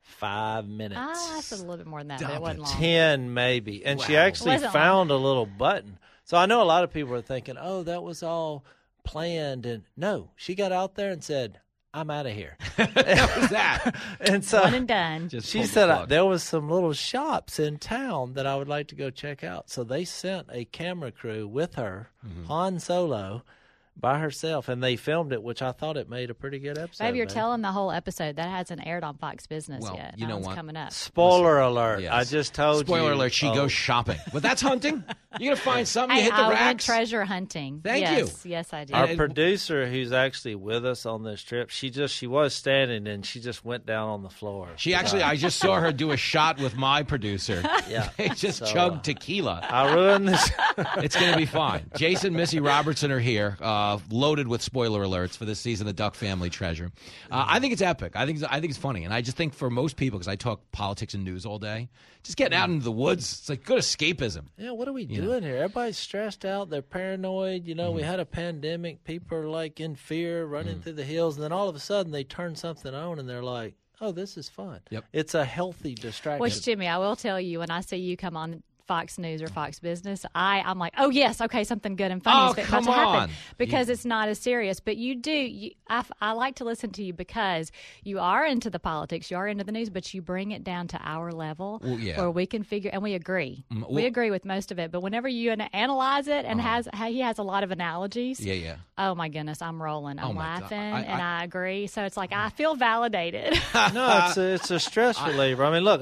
5 minutes. I lasted a little bit more than that, but it wasn't long. 10 maybe. And she actually found a little button. So I know a lot of people are thinking, oh, that was all planned. And no, she got out there and said, I'm out of here. That was that. And so one and done. She said there was some little shops in town that I would like to go check out. So they sent a camera crew with her, Han Solo, by herself, and they filmed it, which I thought it made a pretty good episode. Babe, you're telling the whole episode. That hasn't aired on Fox Business yet. You know one's what? Coming up. Spoiler alert. Yes. I just told you. Spoiler alert, she goes shopping. But that's hunting. You're going to find something, you hit the I went racks. treasure hunting. Thank you. Yes, I did. Our producer, who's actually with us on this trip, she was standing and she just went down on the floor. She actually, I just saw her do a shot with my producer. Yeah. They just chugged tequila. I ruined this. It's going to be fine. Jason, Missy Robertson are here, loaded with spoiler alerts for this season of Duck Family Treasure. I think it's epic. I think it's funny. And I just think for most people, because I talk politics and news all day, just getting out into the woods, it's like good escapism. Yeah, what are we doing here? Everybody's stressed out. They're paranoid. We had a pandemic. People are like in fear, running through the hills. And then all of a sudden they turn something on and they're like, oh, this is fun. Yep. It's a healthy distraction. Which, Jimmy, I will tell you, when I see you come on Fox News or Fox Business, I'm like, oh, yes, okay, something good and funny is about to happen. Because it's not as serious. But you do. I like to listen to you because you are into the politics, you are into the news, but you bring it down to our level where we can figure, and we agree. We agree with most of it. But whenever you analyze it, and he has a lot of analogies. Yeah. Oh, my goodness, I'm rolling. I'm laughing, and I agree. So it's like I feel validated. No, it's a stress reliever. I mean, look,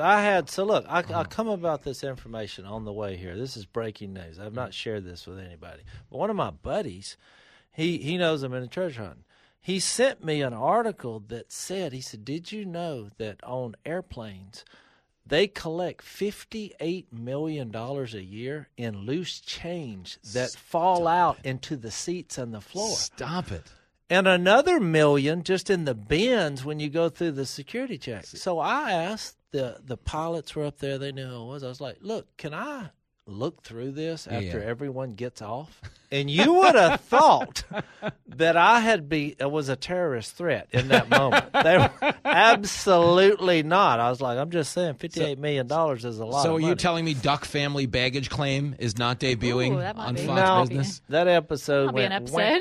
I come about this information on the way here. This is breaking news. I've not shared this with anybody. But one of my buddies, he knows I'm into treasure hunting. He sent me an article that said, he said, did you know that on airplanes, they collect $58 million a year in loose change that fall out into the seats and the floor? Stop it. And another $1 million just in the bins when you go through the security check. So I asked the pilots were up there. They knew who I was. I was like, look, can I look through this after everyone gets off? And you would have thought that it was a terrorist threat in that moment. They were absolutely not. I was like, I'm just saying $58 million is a lot of So are money. you telling me Duck Family Baggage Claim is not debuting on Fox No, Business? That episode That'll be an episode.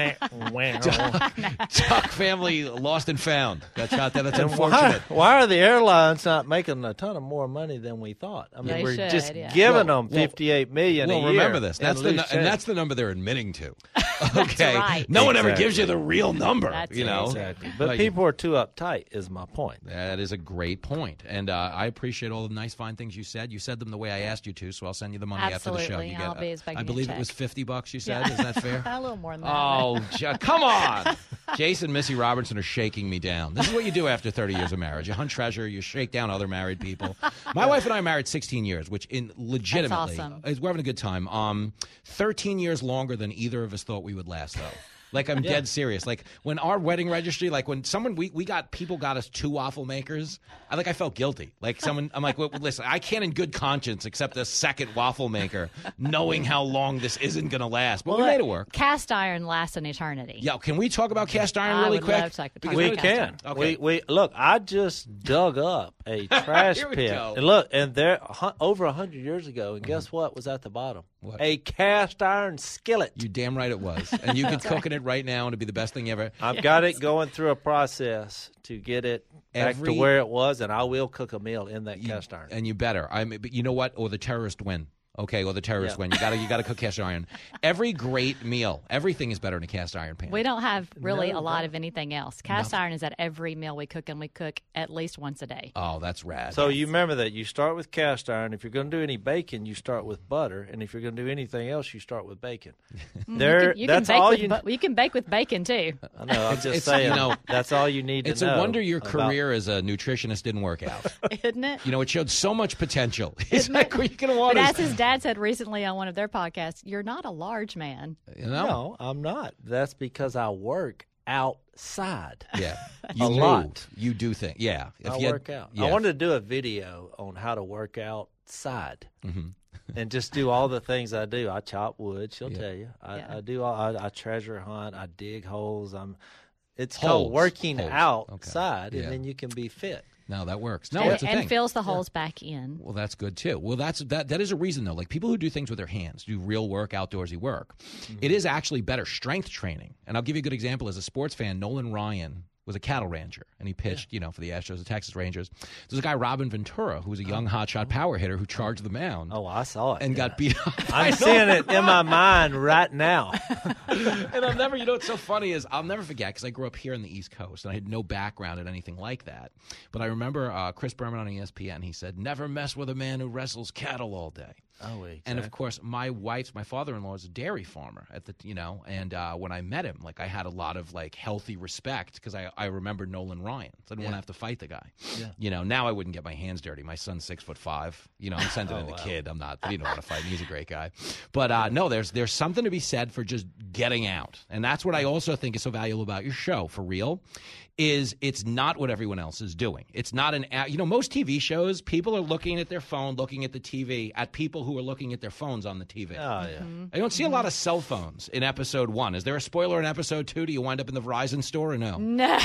Duck Family Lost and Found. That's unfortunate. Why are the airlines not making a ton of more money than we thought? I mean, we're just giving them $58 million a year. Well, remember this. That's the number they're admitting to. Okay. Right. No one ever gives you the real number. That's Exactly. But people are too uptight is my point. That is a great point. And I appreciate all the nice, fine things you said. You said them the way I asked you to, so I'll send you the money after the show. Absolutely. I'll be expecting I believe a it was check. $50 you said. Is that fair? A little more than that. Oh, come on. Jason and Missy Robertson are shaking me down. This is what you do after 30 years of marriage. You hunt treasure. You shake down other married people. My wife and I are married 16 years, which legitimately, That's awesome. we're having a good time. 13 years longer than either of us thought we would last, though. Like, I'm dead serious. Like, when our wedding registry, like, when someone, people got us 2 waffle makers, I felt guilty. Like, I'm like, well, listen, I can't in good conscience accept a second waffle maker knowing how long this isn't going to last. But we made it work. Cast iron lasts an eternity. Yeah, can we talk about cast iron I really would quick? love to talk about We cast can. iron. Okay. We look. I just dug up a trash Here we pit, go. and look, and there over 100 years ago, and guess what was at the bottom? What? A cast iron skillet. You damn right it was. And you could cook in it right now and it'd be the best thing ever. I've got it going through a process to get it back to where it was, and I will cook a meal in that cast iron. And you better. But you know what? Or the terrorist win. Okay, or the terrorists win. You got to cook cast iron. Every great meal, everything is better in a cast iron pan. We don't have really a lot of anything else. Cast iron is at every meal we cook, and we cook at least once a day. Oh, that's rad. So you remember that you start with cast iron. If you're going to do any bacon, you start with butter, and if you're going to do anything else, you start with bacon. You can bake with bacon too. I know. I'm just saying. That's all you need to know. It's a wonder your career as a nutritionist didn't work out, isn't it? It showed so much potential. He's like, what you going to want? But as his dad said recently on one of their podcasts, you're not a large man. No, I'm not. That's because I work outside. Yeah. A lot. You do things. Yeah. I work out. Yeah. I wanted to do a video on how to work outside. Mm-hmm. And just do all the things I do. I chop wood. She'll tell you. I do. I treasure hunt. I dig holes. It's called working outside, and then you can be fit. No, that works. No, it's a thing. And fills the holes back in. Well, that's good too. Well, that is a reason though. Like people who do things with their hands, do real work, outdoorsy work. Mm-hmm. It is actually better strength training. And I'll give you a good example. As a sports fan, Nolan Ryan was a cattle rancher, and he pitched, for the Astros, the Texas Rangers. There's a guy, Robin Ventura, who was a young hotshot power hitter who charged the mound. Oh, I saw it. And got beat up. I'm seeing it in my mind right now. And I'll never, what's so funny is I'll never forget, because I grew up here on the East Coast, and I had no background in anything like that. But I remember Chris Berman on ESPN, he said, never mess with a man who wrestles cattle all day. Oh, exactly. And of course, my father-in-law is a dairy farmer and when I met him, like I had a lot of like healthy respect because I remembered Nolan Ryan. So I didn't want to have to fight the guy. Yeah. Now I wouldn't get my hands dirty. My son's 6'5". I'm sending in the kid. I'm not. You don't want to fight. He's a great guy. But no, there's something to be said for just getting out, and that's what I also think is so valuable about your show. For real. Is it's not what everyone else is doing. It's not most TV shows, people are looking at their phone, looking at the TV, at people who are looking at their phones on the TV. Oh, yeah. Mm-hmm. I don't see a lot of cell phones in episode 1. Is there a spoiler in episode 2? Do you wind up in the Verizon store or no? No.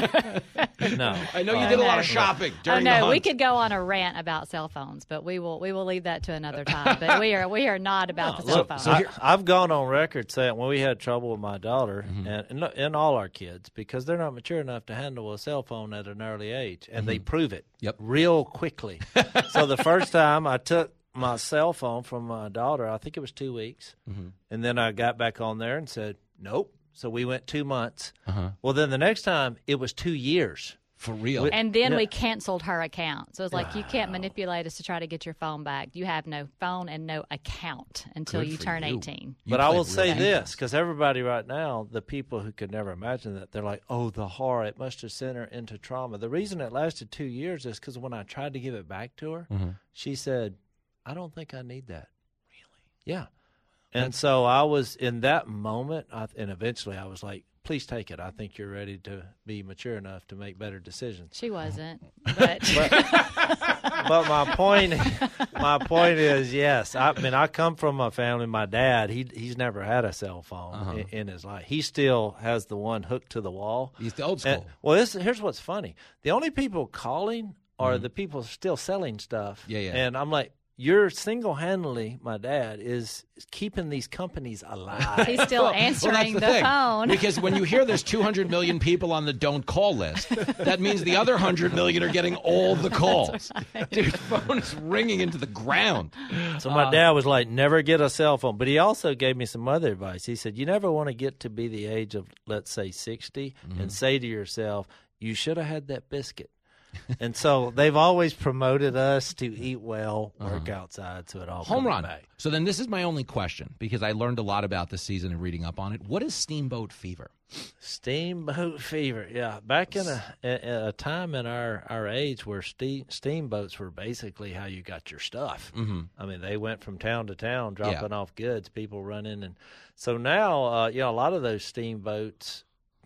No. I know you did a lot of shopping during the hunt. We could go on a rant about cell phones, but we will leave that to another time. But we are not about the cell phone. So I've gone on record saying when we had trouble with my daughter and all our kids, because they're not mature enough to handle a cell phone at an early age, and they prove it real quickly. So the first time I took my cell phone from my daughter, I think it was 2 weeks, and then I got back on there and said, nope. So we went 2 months. Well, then the next time it was 2 years. For real. And then we canceled her account. So it's like you can't manipulate us to try to get your phone back. You have no phone and no account until you turn 18. But I will say this, because everybody right now, the people who could never imagine that, they're like, oh, the horror, it must have sent her into trauma. The reason it lasted 2 years is because when I tried to give it back to her, she said, I don't think I need that. Really? Yeah. And so I was in that moment, and eventually I was like, please take it. I think you're ready to be mature enough to make better decisions. She wasn't, but but my point is, yes. I come from a family. My dad, he's never had a cell phone in his life. He still has the one hooked to the wall. He's the old school. Here's what's funny: the only people calling are the people still selling stuff. Yeah. And I'm like, you're single-handedly, my dad, is keeping these companies alive. He's still answering the phone. Because when you hear there's 200 million people on the don't call list, that means the other 100 million are getting all the calls. Right. Dude, phone is ringing into the ground. So my dad was like, never get a cell phone. But he also gave me some other advice. He said, you never want to get to be the age of, let's say, 60 and say to yourself, you should have had that biscuit. And so they've always promoted us to eat well, work outside, so it all home run. Back. So then this is my only question, because I learned a lot about this season and reading up on it. What is steamboat fever? Steamboat fever, yeah. Back in a time in our age where steamboats were basically how you got your stuff. I mean, they went from town to town dropping off goods, people running. And so now, a lot of those steamboats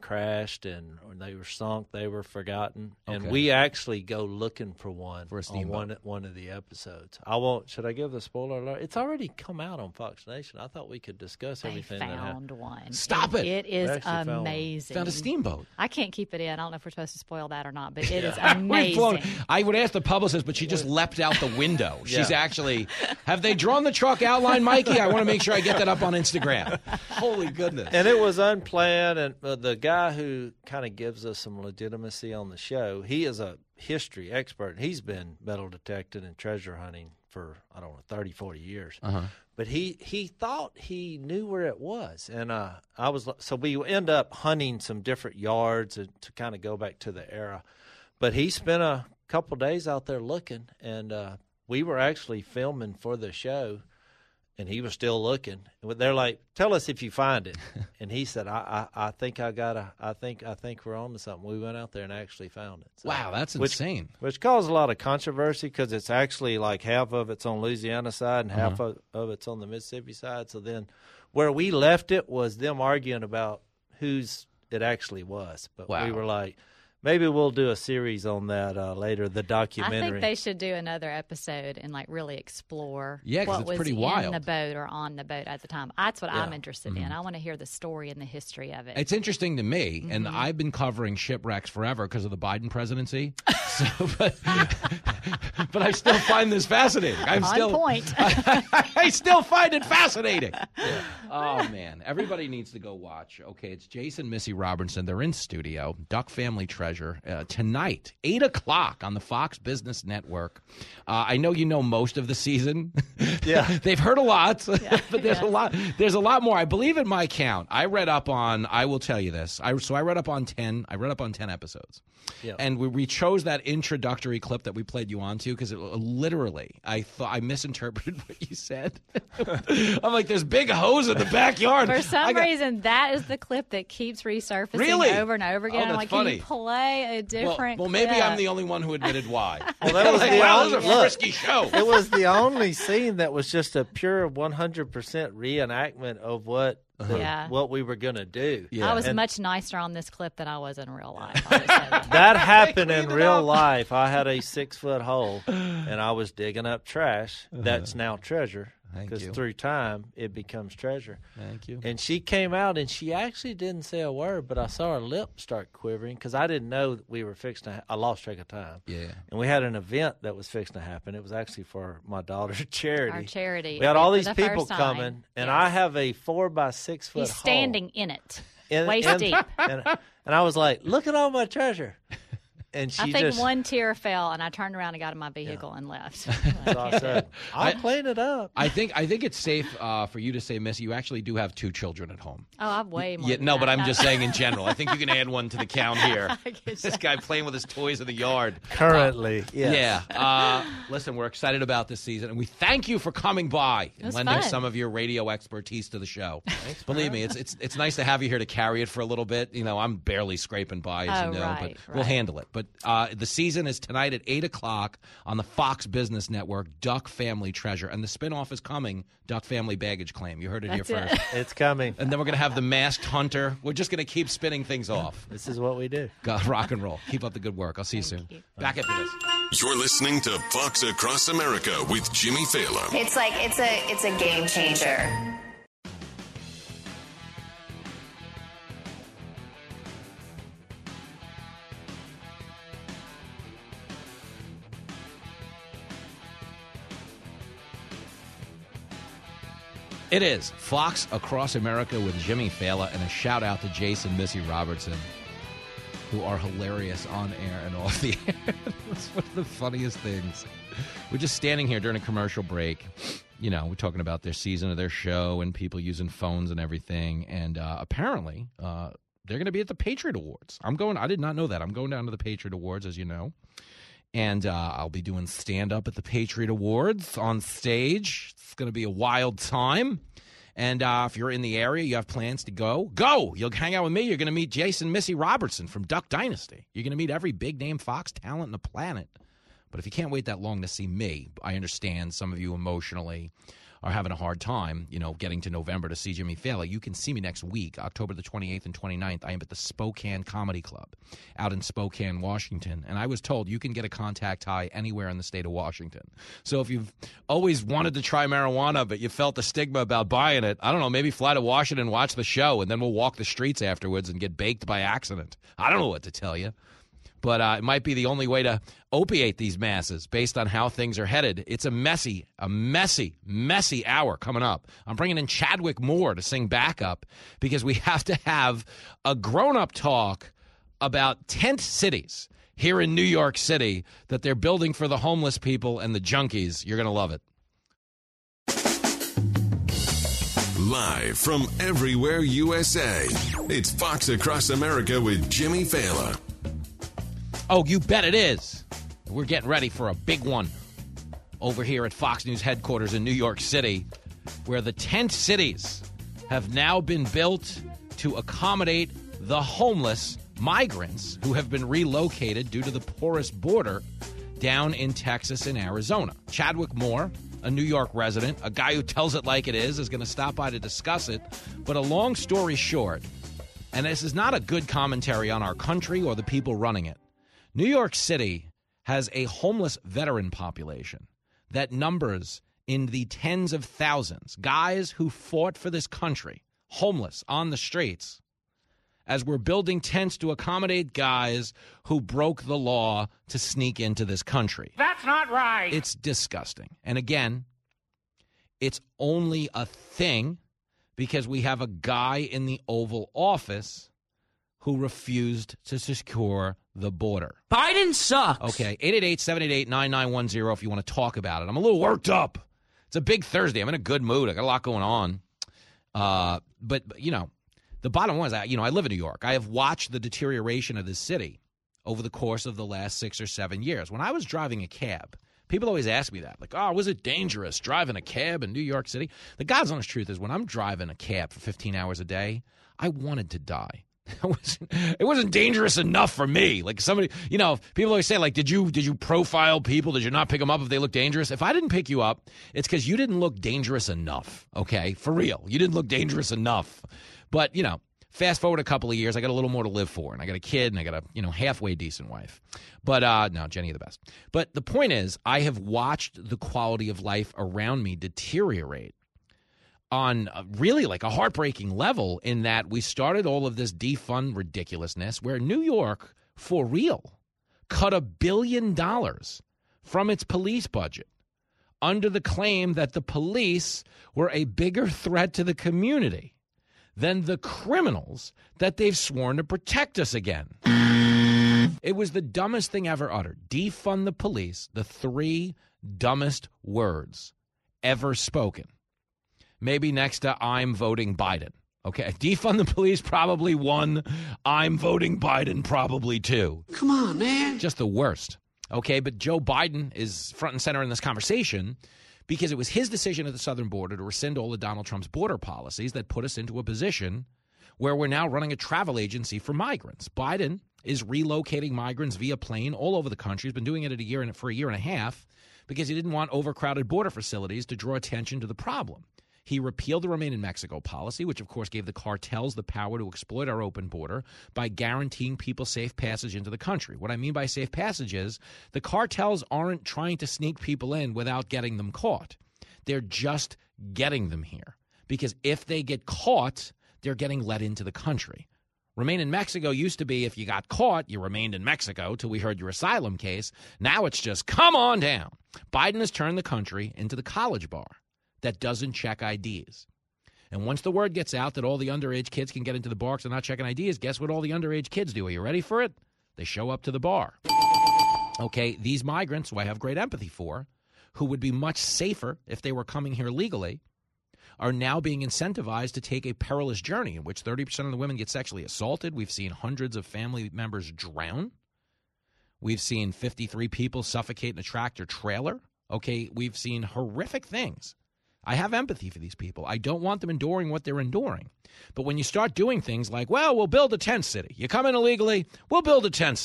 crashed and or they were sunk, they were forgotten, and Okay. we actually go looking for one For a on steamboat. one of the episodes. I won't. Should I give the spoiler alert? It's already come out on Fox Nation. I thought we could discuss everything. They that found happened. one. Stop And it. It is We actually found one. amazing. Found a steamboat. I can't keep it in. I don't know if we're supposed to spoil that or not, but it is We've blown- amazing. I would ask the publicist, but she just leapt out the window. She's Yeah. actually, have they drawn the truck outline, Mikey? I want to make sure I get that up on Instagram. Holy goodness. And it was unplanned, and the guy who kind of gives us some legitimacy on the show, he is a history expert. He's been metal detecting and treasure hunting for, 30, 40 years. Uh-huh. But he thought he knew where it was. And so we end up hunting some different yards to kind of go back to the era. But he spent a couple days out there looking, and we were actually filming for the show. And he was still looking. They're like, "Tell us if you find it." And he said, "I think I think we're on to something." We went out there and actually found it. So, Wow, that's insane. Which caused a lot of controversy because it's actually like half of it's on Louisiana side and half of it's on the Mississippi side. So then, where we left it was them arguing about whose it actually was. But we were like, maybe we'll do a series on that later, the documentary. I think they should do another episode and like really explore Yeah, 'cause what it's was pretty in wild. the boat or on the boat at the time. That's what I'm interested Mm-hmm. in. I want to hear the story and the history of it. It's interesting to me, and Mm-hmm. I've been covering shipwrecks forever because of the Biden presidency. So, but I still find this fascinating. Point. I still find it fascinating. Oh, man. Everybody needs to go watch. Okay, it's Jason, Missy Robertson. They're in studio. Duck Family Treasure. Tonight, 8 o'clock on the Fox Business Network. I know you know most of the season. Yeah. They've heard a lot, but there's a lot. There's a lot more. I believe at my count, I read up on, I will tell you this. I read up on 10. I read up on 10 episodes. Yeah. And we chose that introductory clip that we played you onto because literally I thought I misinterpreted what you said. I'm like, there's big hose in the backyard. For some reason, that is the clip that keeps resurfacing Really? over and over again. Oh, I'm that's like, funny. can you play a different Well, maybe clip? I'm the only one who admitted why. Well, that was Like, the wow, only, this is a frisky show. It was the only scene that was just a pure 100% reenactment of what what we were going to do. I was And much nicer on this clip than I was in real life. I'll just say that. that happened in real life. I had a 6-foot hole, and I was digging up trash. That's now treasure. Thank Because you. through time, it becomes treasure. Thank you. And she came out, and she actually didn't say a word, but I saw her lip start quivering because I didn't know that we were fixing to I lost track of time. Yeah. And we had an event that was fixing to happen. It was actually for my daughter's charity. Our charity. We had all for these the people first time. coming, and Yes. I have a 4-by-6 foot He's hole. standing in it, In- waist in- deep. And I was like, look at all my treasure. And she I think just, one tear fell, and I turned around and got in my vehicle and left. so I said, I'll clean it up. I think it's safe for you to say, Missy, you actually do have 2 children at home. Oh, I've way more. Yeah, than no, that. but I'm just saying in general. I think you can add one to the count here. I guess This guy playing with his toys in the yard. Currently, yes. Yeah. Listen, we're excited about this season, and we thank you for coming by and was lending fun. some of your radio expertise to the show. Believe me, it's nice to have you here to carry it for a little bit. You know, I'm barely scraping by, as Oh, you know, right, but we'll right. handle it. But the season is tonight at 8 o'clock on the Fox Business Network, Duck Family Treasure. And the spinoff is coming, Duck Family Baggage Claim. You heard it That's here it. first. It's coming. And then we're going to have the Masked Hunter. We're just going to keep spinning things off. This is what we do. Rock and roll. Keep up the good work. I'll see you soon. Back after this. You're listening to Fox Across America with Jimmy Fallon. It's like it's a game changer. It is Fox Across America with Jimmy Fallon, and a shout out to Jason, Missy Robertson, who are hilarious on air and off the air. That's one of the funniest things. We're just standing here during a commercial break. You know, we're talking about their season of their show and people using phones and everything. And apparently, they're going to be at the Patriot Awards. I did not know that. I'm going down to the Patriot Awards, as you know. And I'll be doing stand-up at the Patriot Awards on stage. It's going to be a wild time. And if you're in the area, you have plans to go. You'll hang out with me. You're going to meet Jason, Missy Robertson from Duck Dynasty. You're going to meet every big-name Fox talent on the planet. But if you can't wait that long to see me, I understand some of you emotionally are having a hard time, getting to November to see Jimmy Fallon, you can see me next week, October the 28th and 29th. I am at the Spokane Comedy Club out in Spokane, Washington. And I was told you can get a contact high anywhere in the state of Washington. So if you've always wanted to try marijuana, but you felt the stigma about buying it, I don't know, maybe fly to Washington, watch the show, and then we'll walk the streets afterwards and get baked by accident. I don't know what to tell you. But it might be the only way to opiate these masses based on how things are headed. It's a messy hour coming up. I'm bringing in Chadwick Moore to sing backup because we have to have a grown-up talk about tent cities here in New York City that they're building for the homeless people and the junkies. You're going to love it. Live from everywhere USA, it's Fox Across America with Jimmy Fallon. Oh, you bet it is. We're getting ready for a big one over here at Fox News headquarters in New York City, where the tent cities have now been built to accommodate the homeless migrants who have been relocated due to the porous border down in Texas and Arizona. Chadwick Moore, a New York resident, a guy who tells it like it is going to stop by to discuss it. But a long story short, and this is not a good commentary on our country or the people running it, New York City has a homeless veteran population that numbers in the tens of thousands, guys who fought for this country, homeless on the streets, as we're building tents to accommodate guys who broke the law to sneak into this country. That's not right. It's disgusting. And again, it's only a thing because we have a guy in the Oval Office who refused to secure the border. Biden sucks. Okay, 888-788-9910 if you want to talk about it. I'm a little worked up. It's a big Thursday. I'm in a good mood. I got a lot going on. But the bottom line is, I live in New York. I have watched the deterioration of this city over the course of the last 6 or 7 years. When I was driving a cab, people always ask me that. Like, was it dangerous driving a cab in New York City? The God's honest truth is when I'm driving a cab for 15 hours a day, I wanted to die. It wasn't dangerous enough for me. Like somebody, people always say, like, did you profile people? Did you not pick them up if they look dangerous? If I didn't pick you up, it's because you didn't look dangerous enough. Okay, for real, you didn't look dangerous enough. But fast forward a couple of years, I got a little more to live for, and I got a kid, and I got a halfway decent wife. But no, Jenny, the best. But the point is, I have watched the quality of life around me deteriorate on really like a heartbreaking level, in that we started all of this defund ridiculousness where New York, for real, cut $1 billion from its police budget under the claim that the police were a bigger threat to the community than the criminals that they've sworn to protect us again. It was the dumbest thing ever uttered. Defund the police, the 3 dumbest words ever spoken. Maybe next to I'm voting Biden. Okay, defund the police, probably 1. I'm voting Biden, probably 2. Come on, man. Just the worst. Okay, but Joe Biden is front and center in this conversation because it was his decision at the southern border to rescind all of Donald Trump's border policies that put us into a position where we're now running a travel agency for migrants. Biden is relocating migrants via plane all over the country. He's been doing it for a year and a half because he didn't want overcrowded border facilities to draw attention to the problem. He repealed the Remain in Mexico policy, which, of course, gave the cartels the power to exploit our open border by guaranteeing people safe passage into the country. What I mean by safe passage is the cartels aren't trying to sneak people in without getting them caught. They're just getting them here because if they get caught, they're getting let into the country. Remain in Mexico used to be if you got caught, you remained in Mexico till we heard your asylum case. Now it's just come on down. Biden has turned the country into the college bar that doesn't check IDs. And once the word gets out that all the underage kids can get into the bar because they're not checking IDs, guess what all the underage kids do? Are you ready for it? They show up to the bar. Okay, these migrants, who I have great empathy for, who would be much safer if they were coming here legally, are now being incentivized to take a perilous journey in which 30% of the women get sexually assaulted. We've seen hundreds of family members drown. We've seen 53 people suffocate in a tractor trailer. Okay, we've seen horrific things. I have empathy for these people. I don't want them enduring what they're enduring. But when you start doing things like, well, we'll build a tent city. You come in illegally, we'll build a tent city.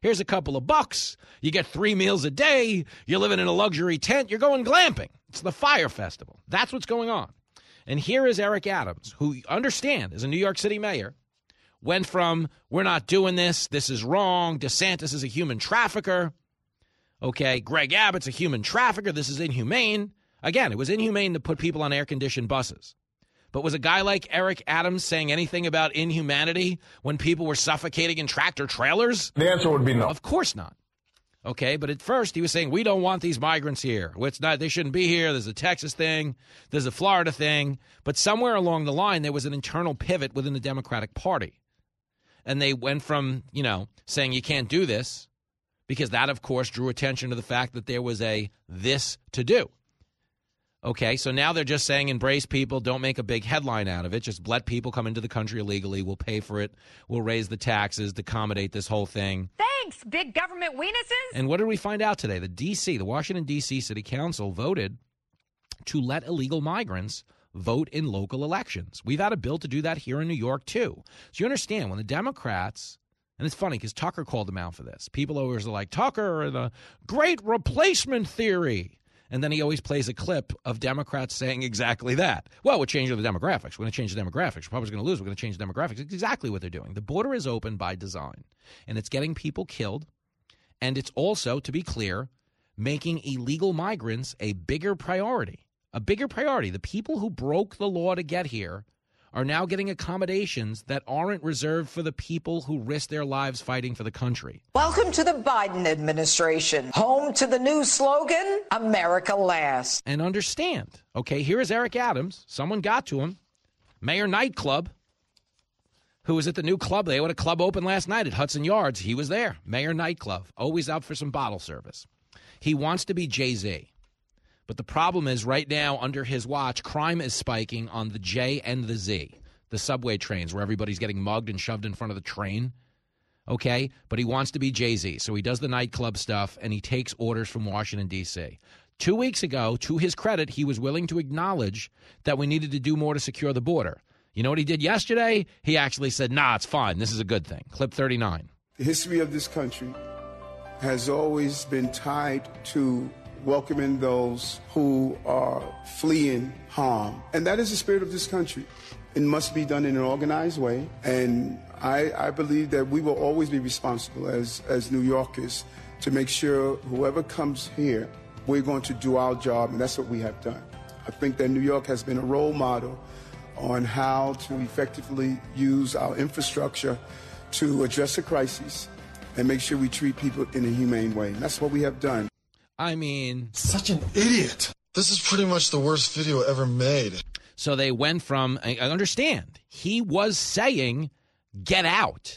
Here's a couple of bucks. You get 3 meals a day. You're living in a luxury tent. You're going glamping. It's the Fire Festival. That's what's going on. And here is Eric Adams, who, understand, is a New York City mayor, went from, we're not doing this, this is wrong, DeSantis is a human trafficker, okay, Greg Abbott's a human trafficker, this is inhumane. Again, it was inhumane to put people on air-conditioned buses. But was a guy like Eric Adams saying anything about inhumanity when people were suffocating in tractor trailers? The answer would be no. Of course not. Okay, but at first he was saying, we don't want these migrants here. It's not, they shouldn't be here. There's a Texas thing. There's a Florida thing. But somewhere along the line, there was an internal pivot within the Democratic Party. And they went from, saying you can't do this, because that, of course, drew attention to the fact that there was a this to do. Okay, so now they're just saying embrace people, don't make a big headline out of it. Just let people come into the country illegally. We'll pay for it. We'll raise the taxes to accommodate this whole thing. Thanks, big government weenuses. And what did we find out today? The Washington, D.C. City Council voted to let illegal migrants vote in local elections. We've had a bill to do that here in New York, too. So you understand, when the Democrats, and it's funny because Tucker called them out for this. People always are like, Tucker, the great replacement theory. And then he always plays a clip of Democrats saying exactly that. Well, we're changing the demographics. We're going to change the demographics. Republicans are going to lose. We're going to change the demographics. It's exactly what they're doing. The border is open by design, and it's getting people killed. And it's also, to be clear, making illegal migrants a bigger priority. A bigger priority. The people who broke the law to get here are now getting accommodations that aren't reserved for the people who risk their lives fighting for the country. Welcome to the Biden administration, home to the new slogan, America Last. And understand, okay, here is Eric Adams. Someone got to him. Mayor Nightclub, who was at the new club. They had a club open last night at Hudson Yards. He was there. Mayor Nightclub, always out for some bottle service. He wants to be Jay-Z. But the problem is right now, under his watch, crime is spiking on the J and the Z, the subway trains where everybody's getting mugged and shoved in front of the train. Okay? But he wants to be Jay-Z. So he does the nightclub stuff, and he takes orders from Washington, D.C. 2 weeks ago, to his credit, he was willing to acknowledge that we needed to do more to secure the border. You know what he did yesterday? He actually said, nah, it's fine. This is a good thing. Clip 39. The history of this country has always been tied to welcoming those who are fleeing harm. And that is the spirit of this country. It must be done in an organized way. And I believe that we will always be responsible as New Yorkers to make sure whoever comes here, we're going to do our job, and that's what we have done. I think that New York has been a role model on how to effectively use our infrastructure to address a crisis and make sure we treat people in a humane way. And that's what we have done. I mean, such an idiot. This is pretty much the worst video ever made. So they went from, I understand, he was saying, get out.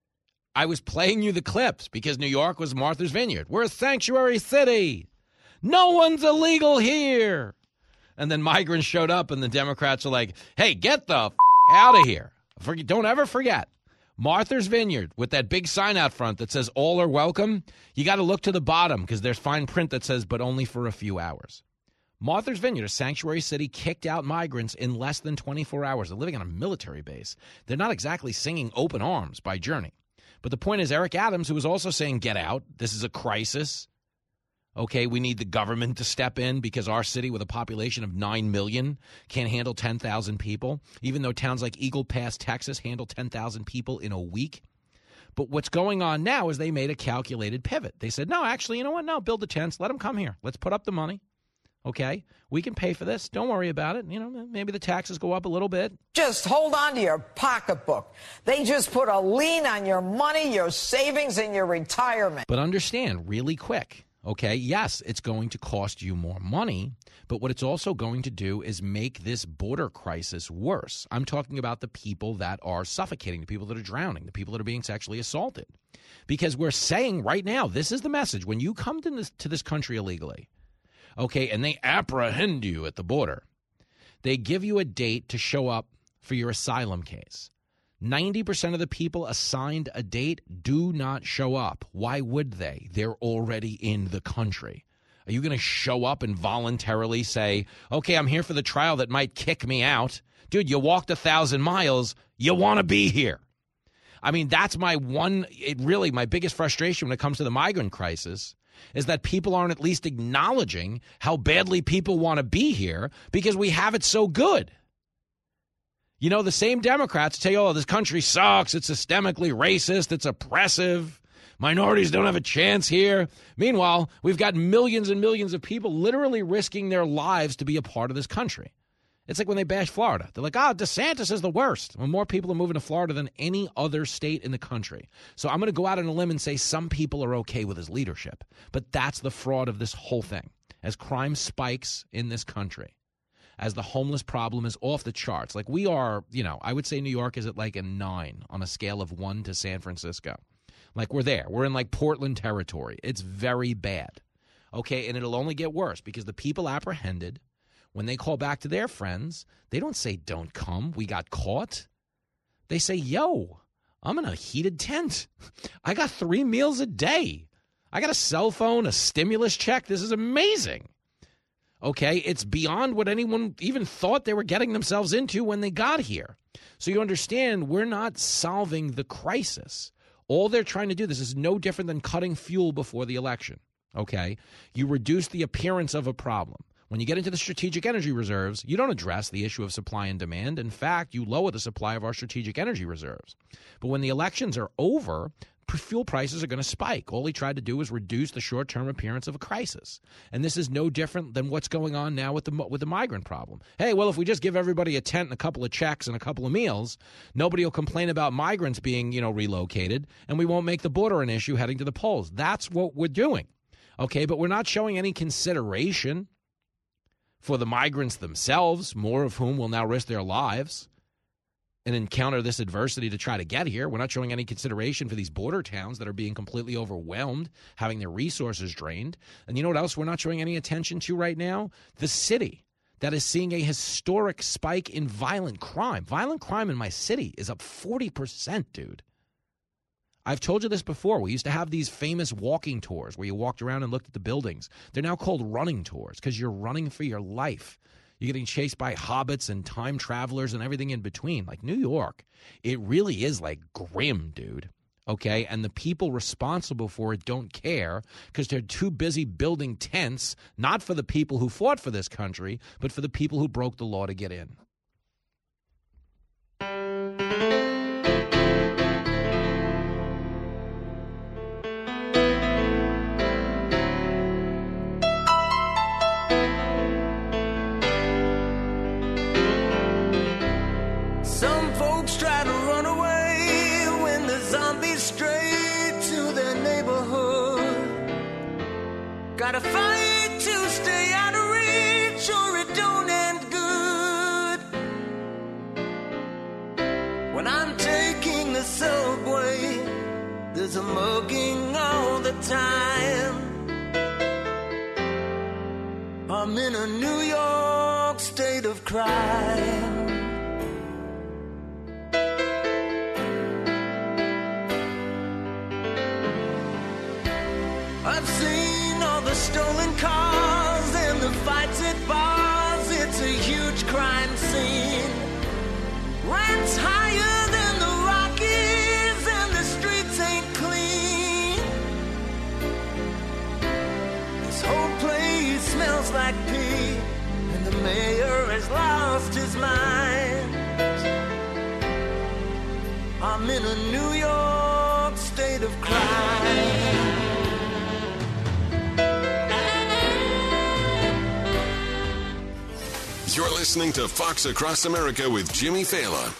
I was playing you the clips because New York was Martha's Vineyard. We're a sanctuary city. No one's illegal here. And then migrants showed up and the Democrats are like, hey, get the out of here. Don't ever forget. Martha's Vineyard with that big sign out front that says all are welcome, you got to look to the bottom because there's fine print that says but only for a few hours. Martha's Vineyard, a sanctuary city, kicked out migrants in less than 24 hours. They're living on a military base. They're not exactly singing Open Arms by Journey. But the point is Eric Adams, who was also saying get out, this is a crisis. Okay, we need the government to step in because our city with a population of 9 million can't handle 10,000 people, even though towns like Eagle Pass, Texas handle 10,000 people in a week. But what's going on now is they made a calculated pivot. They said, no, actually, you know what? No, build the tents. Let them come here. Let's put up the money. Okay, we can pay for this. Don't worry about it. You know, maybe the taxes go up a little bit. Just hold on to your pocketbook. They just put a lien on your money, your savings, and your retirement. But understand really quick. Okay, yes, it's going to cost you more money, but what it's also going to do is make this border crisis worse. I'm talking about the people that are suffocating, the people that are drowning, the people that are being sexually assaulted. Because we're saying right now, this is the message. When you come to this country illegally, okay, and they apprehend you at the border, they give you a date to show up for your asylum case. 90% of the people assigned a date do not show up. Why would they? They're already in the country. Are you going to show up and voluntarily say, okay, I'm here for the trial that might kick me out? Dude, you walked 1,000 miles. You want to be here. I mean, that's my biggest frustration when it comes to the migrant crisis is that people aren't at least acknowledging how badly people want to be here because we have it so good. You know, the same Democrats tell you, oh, this country sucks, it's systemically racist, it's oppressive, minorities don't have a chance here. Meanwhile, we've got millions and millions of people literally risking their lives to be a part of this country. It's like when they bash Florida. They're like, DeSantis is the worst. Well, more people are moving to Florida than any other state in the country. So I'm going to go out on a limb and say some people are okay with his leadership. But that's the fraud of this whole thing. As crime spikes in this country, as the homeless problem is off the charts, like we are, I would say New York is at like a 9 on a scale of 1 to San Francisco. Like we're there. We're in like Portland territory. It's very bad. Okay, and it'll only get worse because the people apprehended, when they call back to their friends, they don't say, don't come, we got caught. They say, yo, I'm in a heated tent. I got 3 meals a day. I got a cell phone, a stimulus check. This is amazing. Okay, it's beyond what anyone even thought they were getting themselves into when they got here. So you understand, we're not solving the crisis. All they're trying to do, this is no different than cutting fuel before the election. Okay, you reduce the appearance of a problem. When you get into the strategic energy reserves, you don't address the issue of supply and demand. In fact, you lower the supply of our strategic energy reserves. But when the elections are over, fuel prices are going to spike. All he tried to do was reduce the short-term appearance of a crisis. And this is no different than what's going on now with the migrant problem. Hey, well, if we just give everybody a tent and a couple of checks and a couple of meals, nobody will complain about migrants being, relocated, and we won't make the border an issue heading to the polls. That's what we're doing. Okay, but we're not showing any consideration for the migrants themselves, more of whom will now risk their lives and encounter this adversity to try to get here. We're not showing any consideration for these border towns that are being completely overwhelmed, having their resources drained. And you know what else we're not showing any attention to right now? The city that is seeing a historic spike in violent crime. Violent crime in my city is up 40%, dude. I've told you this before. We used to have these famous walking tours where you walked around and looked at the buildings. They're now called running tours because you're running for your life. You're getting chased by hobbits and time travelers and everything in between. Like New York, it really is like grim, dude. Okay? And the people responsible for it don't care because they're too busy building tents, not for the people who fought for this country, but for the people who broke the law to get in. Gotta fight to stay out of reach or it don't end good. When I'm taking the subway, there's a mugging all the time. I'm in a New York state of crime. I've seen all the stolen cars and the fights at bars. It's a huge crime scene. Rent's higher than the Rockies and the streets ain't clean. This whole place smells like pee and the mayor has lost his mind. I'm in a New York state of crime. You're listening to Fox Across America with Jimmy Fallon.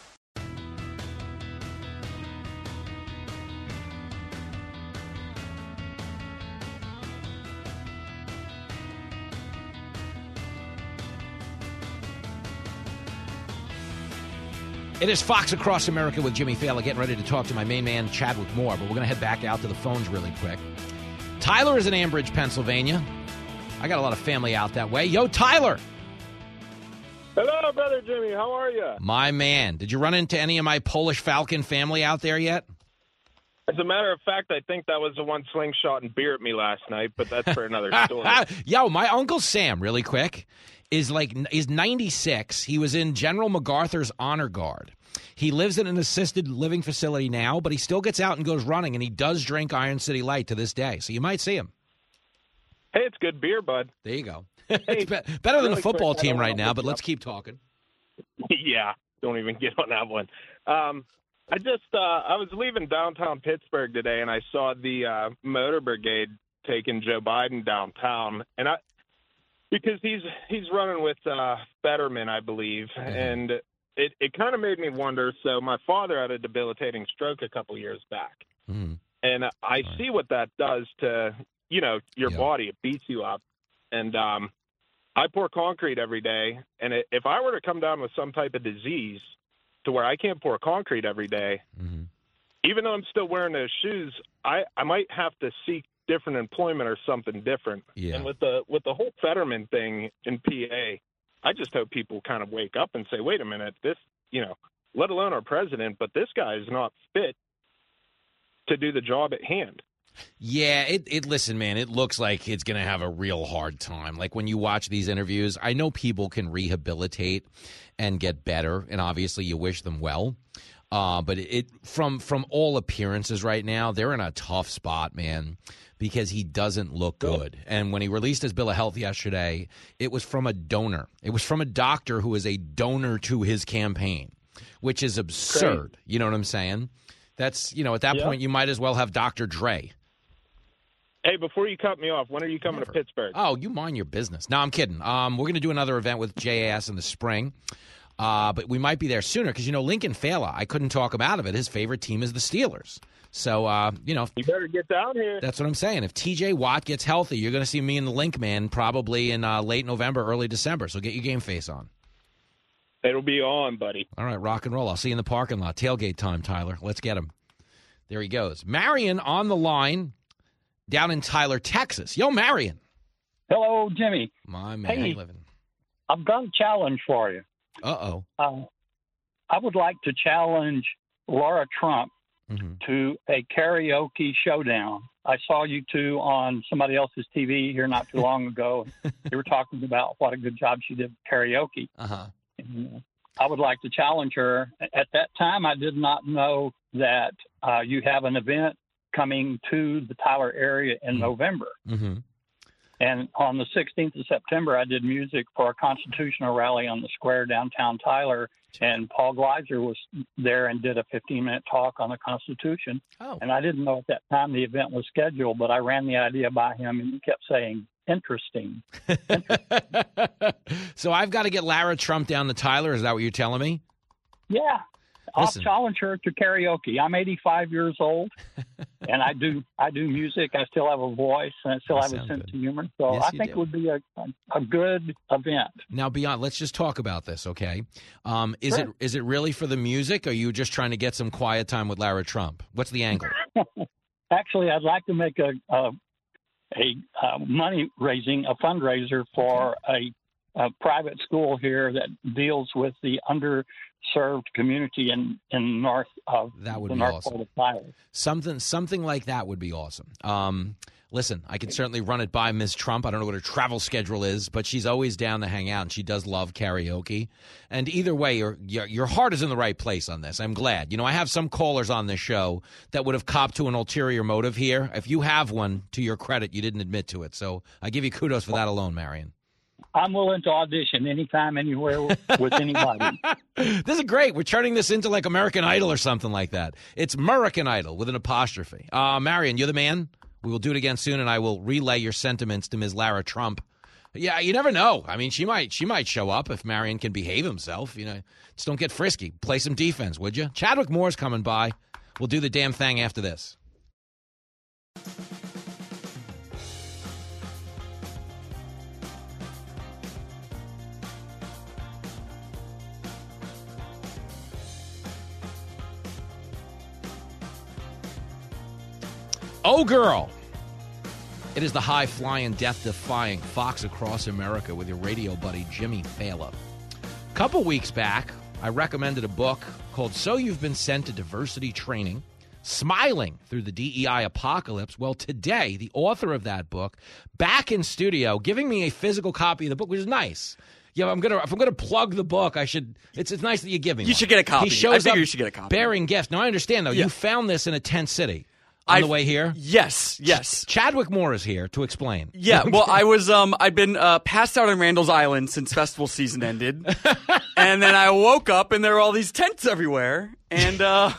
It is Fox Across America with Jimmy Fallon, getting ready to talk to my main man, Chadwick Moore, but we're going to head back out to the phones really quick. Tyler is in Ambridge, Pennsylvania. I got a lot of family out that way. Yo, Tyler! Hello, Brother Jimmy. How are you? My man. Did you run into any of my Polish Falcon family out there yet? As a matter of fact, I think that was the one slingshotting beer at me last night, but that's for another story. Yo, my Uncle Sam, really quick, is 96. He was in General MacArthur's honor guard. He lives in an assisted living facility now, but he still gets out and goes running, and he does drink Iron City Light to this day. So you might see him. Hey, it's good beer, bud. There you go. It's better than the football team right now, but let's keep talking. Yeah, don't even get on that one. I was leaving downtown Pittsburgh today, and I saw the Motor Brigade taking Joe Biden downtown, and because he's running with Fetterman, I believe, and it kind of made me wonder. So my father had a debilitating stroke a couple years back, and I see what that does to your body. It beats you up, and I pour concrete every day, and if I were to come down with some type of disease to where I can't pour concrete every day, even though I'm still wearing those shoes, I might have to seek different employment or something different. Yeah. And with the whole Fetterman thing in PA, I just hope people kind of wake up and say, wait a minute, this, let alone our president, but this guy is not fit to do the job at hand. Yeah, listen, man, it looks like it's going to have a real hard time. Like when you watch these interviews, I know people can rehabilitate and get better, and obviously you wish them well. But from all appearances right now, they're in a tough spot, man, because he doesn't look good. And when he released his bill of health yesterday, it was from a donor. It was from a doctor who is a donor to his campaign, which is absurd. Great. You know what I'm saying? That's, at that point, you might as well have Dr. Dre. Hey, before you cut me off, when are you coming to Pittsburgh? Oh, you mind your business. No, I'm kidding. We're going to do another event with JAS in the spring. But we might be there sooner because, Lincoln Fela, I couldn't talk him out of it. His favorite team is the Steelers. So, you better get down here. That's what I'm saying. If TJ Watt gets healthy, you're going to see me and the Link Man probably in late November, early December. So get your game face on. It'll be on, buddy. All right, rock and roll. I'll see you in the parking lot. Tailgate time, Tyler. Let's get him. There he goes. Marion on the line down in Tyler, Texas. Yo, Marion. Hello, Jimmy. My man. Hey, how living? I've got a challenge for you. Uh-oh. I would like to challenge Laura Trump to a karaoke showdown. I saw you two on somebody else's TV here not too long ago. You were talking about what a good job she did with karaoke. Uh-huh. And I would like to challenge her. At that time, I did not know that you have an event coming to the Tyler area in November. Mm-hmm. And on the 16th of September, I did music for a constitutional rally on the square downtown Tyler, and Paul Gleiser was there and did a 15-minute talk on the Constitution. Oh. And I didn't know at that time the event was scheduled, but I ran the idea by him, and he kept saying, interesting. So I've got to get Lara Trump down to Tyler? Is that what you're telling me? Yeah. Listen. I'll challenge her to karaoke. I'm 85 years old, and I do music. I still have a voice, and I still have a sense of humor. So yes, I think it would be a good event. Now, beyond, let's just talk about this, okay? Is it really for the music, or are you just trying to get some quiet time with Lara Trump? What's the angle? Actually, I'd like to make a money raising, a fundraiser for a private school here that deals with the underserved community in north of that would the be north awesome. part of Tyler. Something like that would be awesome. Listen, I can certainly run it by Ms. Trump. I don't know what her travel schedule is, but she's always down to hang out, and she does love karaoke. And either way, your heart is in the right place on this. I'm glad. I have some callers on this show that would have copped to an ulterior motive here. If you have one, to your credit, you didn't admit to it. So I give you kudos for that alone, Marion. I'm willing to audition anytime, anywhere with anybody. This is great. We're turning this into like American Idol or something like that. It's American Idol with an apostrophe. Marion, you're the man. We will do it again soon, and I will relay your sentiments to Ms. Lara Trump. Yeah, you never know. I mean, she might show up if Marion can behave himself. Just don't get frisky. Play some defense, would you? Chadwick Moore's coming by. We'll do the damn thing after this. Oh, girl. It is the high-flying, death-defying Fox Across America with your radio buddy, Jimmy Fallon. A couple weeks back, I recommended a book called So You've Been Sent to Diversity Training, Smiling Through the DEI Apocalypse. Well, today, the author of that book, back in studio, giving me a physical copy of the book, which is nice, Yeah, if I'm gonna plug the book, I should. It's nice that you give me. You should get a copy. He shows I figure up you should get a copy. bearing gifts. Now I understand though. You found this in a tent city on the way here. Yes. Chadwick Moore is here to explain. Yeah. Well, I was. I'd been passed out on Randall's Island since festival season ended, and then I woke up and there were all these tents everywhere, and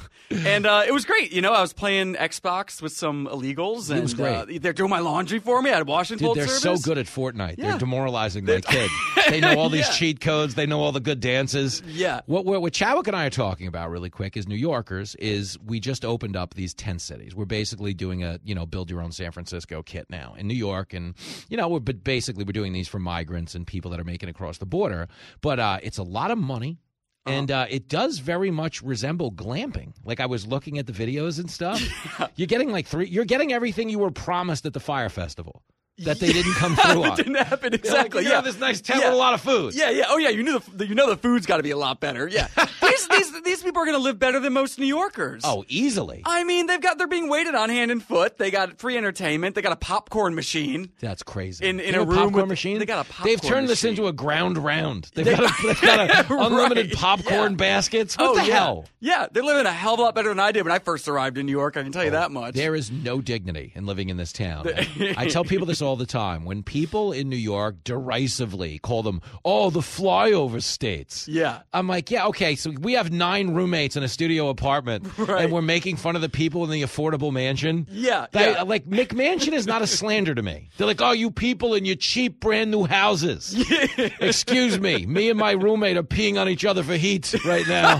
it was great. You know, I was playing Xbox with some illegals, and it was great. They're doing my laundry for me. I had washing Dude, full they're service. so good at Fortnite. Yeah. They're demoralizing my kid. They know all these cheat codes. They know all the good dances. Yeah. What Chadwick and I are talking about really quick as New Yorkers is we just opened up these tent cities. We're basically doing a, build your own San Francisco kit now in New York. And, we're doing these for migrants and people that are making it across the border. But it's a lot of money. And it does very much resemble glamping. Like I was looking at the videos and stuff. You're getting you're getting everything you were promised at the Fire Festival that they didn't come through on. It didn't happen exactly. You have this nice tent with a lot of food. Yeah. Oh yeah, you know the food's got to be a lot better. Yeah. These people are going to live better than most New Yorkers. Oh, easily. I mean, they're being waited on hand and foot. They got free entertainment. They got a popcorn machine. That's crazy. In a room popcorn machine. They got a popcorn They've turned this into a ground round. They've got unlimited popcorn baskets. What the hell? Yeah, they're living a hell of a lot better than I did when I first arrived in New York. I can tell you that much. There is no dignity in living in this town. I tell people this all the time. When people in New York derisively call them, the flyover states. Yeah. I'm like, yeah, okay, so we have 9 roommates in a studio apartment, and we're making fun of the people in the affordable mansion. Yeah. Like, McMansion is not a slander to me. They're like, you people in your cheap brand new houses. Excuse me. Me and my roommate are peeing on each other for heat right now.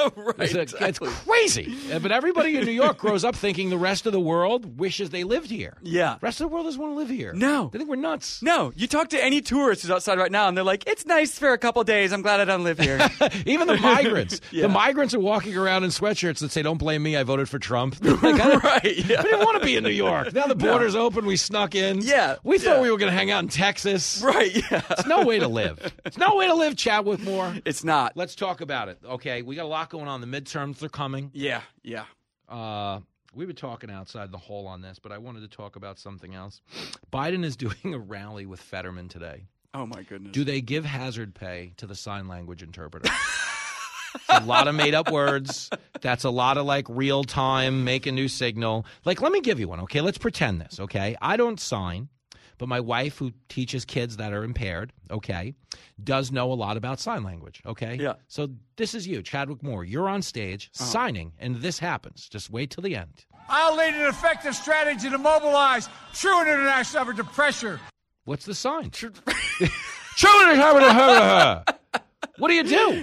It's crazy. But everybody in New York grows up thinking the rest of the world wishes they lived here. Yeah. The rest of the world doesn't want to live here. No. They think we're nuts. No. You talk to any tourist who's outside right now, and they're like, it's nice for a couple days. I'm glad I don't live here. Even the migrants. Yeah. The migrants are walking around in sweatshirts that say, don't blame me, I voted for Trump. Like, we didn't want to be in New York. Now the border's open, we snuck in. Yeah. We thought we were going to hang out in Texas. Right, yeah. It's no way to live. It's no way to live, Chadwick Moore. It's not. Let's talk about it. Okay, we got a lot going on. The midterms are coming. Yeah. We were talking outside the hall on this, but I wanted to talk about something else. Biden is doing a rally with Fetterman today. Oh, my goodness. Do they give hazard pay to the sign language interpreter? It's a lot of made-up words. That's a lot of, real time, make a new signal. Let me give you one, okay? Let's pretend this, okay? I don't sign, but my wife, who teaches kids that are impaired, okay, does know a lot about sign language, okay? Yeah. So this is you, Chadwick Moore. You're on stage signing, and this happens. Just wait till the end. I'll lead an effective strategy to mobilize true international effort to pressure. What's the sign? True international. What do you do?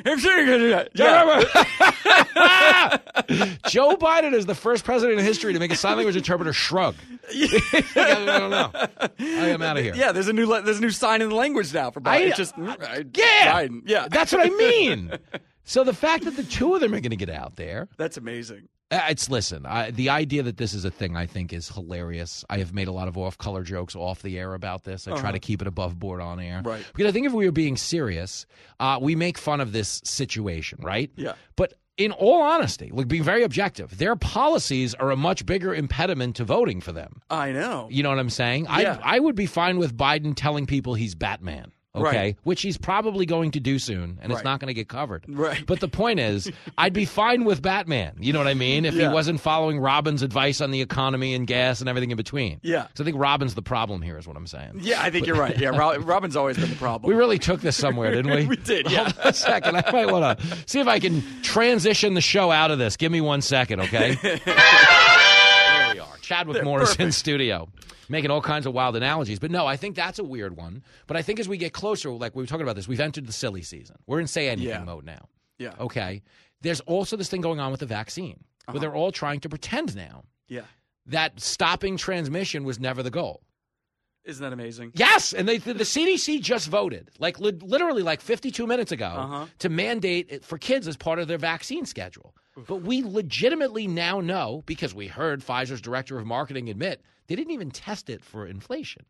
Joe Biden is the first president in history to make a sign language interpreter shrug. I don't know. I am out of here. Yeah, there's a new sign in the language now for Biden. Biden. Yeah, that's what I mean. So the fact that the two of them are going to get out there. That's amazing. The idea that this is a thing, I think, is hilarious. I have made a lot of off-color jokes off the air about this. I try to keep it above board on air. Right. Because I think if we were being serious, we make fun of this situation, right? Yeah. But in all honesty, being very objective, their policies are a much bigger impediment to voting for them. I know. You know what I'm saying? Yeah. I would be fine with Biden telling people he's Batman. Okay, right. Which he's probably going to do soon, and it's not going to get covered. Right. But the point is, I'd be fine with Batman. You know what I mean? If he wasn't following Robin's advice on the economy and gas and everything in between. Yeah. So I think Robin's the problem here is what I'm saying. Yeah, I think you're right. Yeah, Robin's always been the problem. We really took this somewhere, didn't we? We did, yeah. Hold on a second. I might want to see if I can transition the show out of this. Give me 1 second, okay? There we are. Chadwick Morris in studio. Making all kinds of wild analogies. But no, I think that's a weird one. But I think as we get closer, like we were talking about this, we've entered the silly season. We're in say anything mode now. Yeah. Okay. There's also this thing going on with the vaccine where they're all trying to pretend now that stopping transmission was never the goal. Isn't that amazing? Yes. And the CDC just voted, literally 52 minutes ago, to mandate it for kids as part of their vaccine schedule. But we legitimately now know, because we heard Pfizer's director of marketing admit, they didn't even test it for inflation.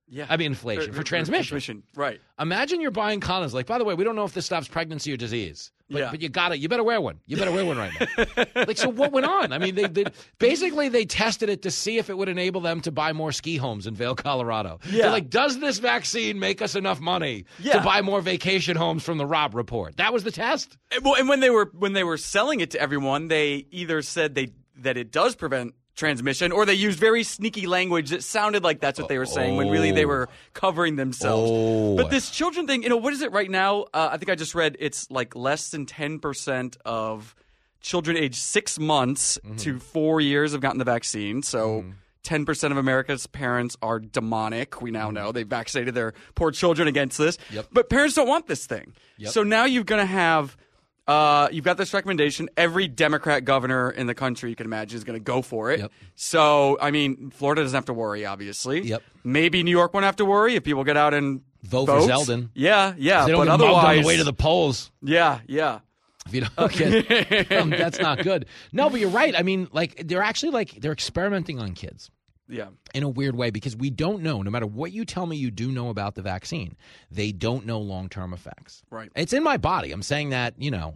Yeah. I mean, inflation. For transmission. Right. Imagine you're buying condoms. Like, by the way, we don't know if this stops pregnancy or disease. But you got it. You better wear one. You better wear one right now. Like, so what went on? I mean, they basically they tested it to see if it would enable them to buy more ski homes in Vail, Colorado. Yeah. They're like, does this vaccine make us enough money to buy more vacation homes from the Rob Report? That was the test. Well, and when they were selling it to everyone, they either said that it does prevent transmission, or they used very sneaky language that sounded like that's what they were saying when really they were covering themselves. But this children thing, what is it right now? I think I just read it's like less than 10% of children aged 6 months to 4 years have gotten the vaccine. So 10% of America's parents are demonic. We now know. They vaccinated their poor children against this. But parents don't want this thing. So now you're going to have you've got this recommendation. Every Democrat governor in the country you can imagine is going to go for it. So, I mean, Florida doesn't have to worry, obviously. Maybe New York won't have to worry if people get out and vote for Zeldin. Yeah. They don't get mugged on the way to the polls. Yeah. If you don't get that's not good. No, but you're right. I mean, like, they're experimenting on kids. Yeah. In a weird way, because we don't know, no matter what you tell me you do know about the vaccine, they don't know long-term effects. Right. It's in my body. I'm saying that,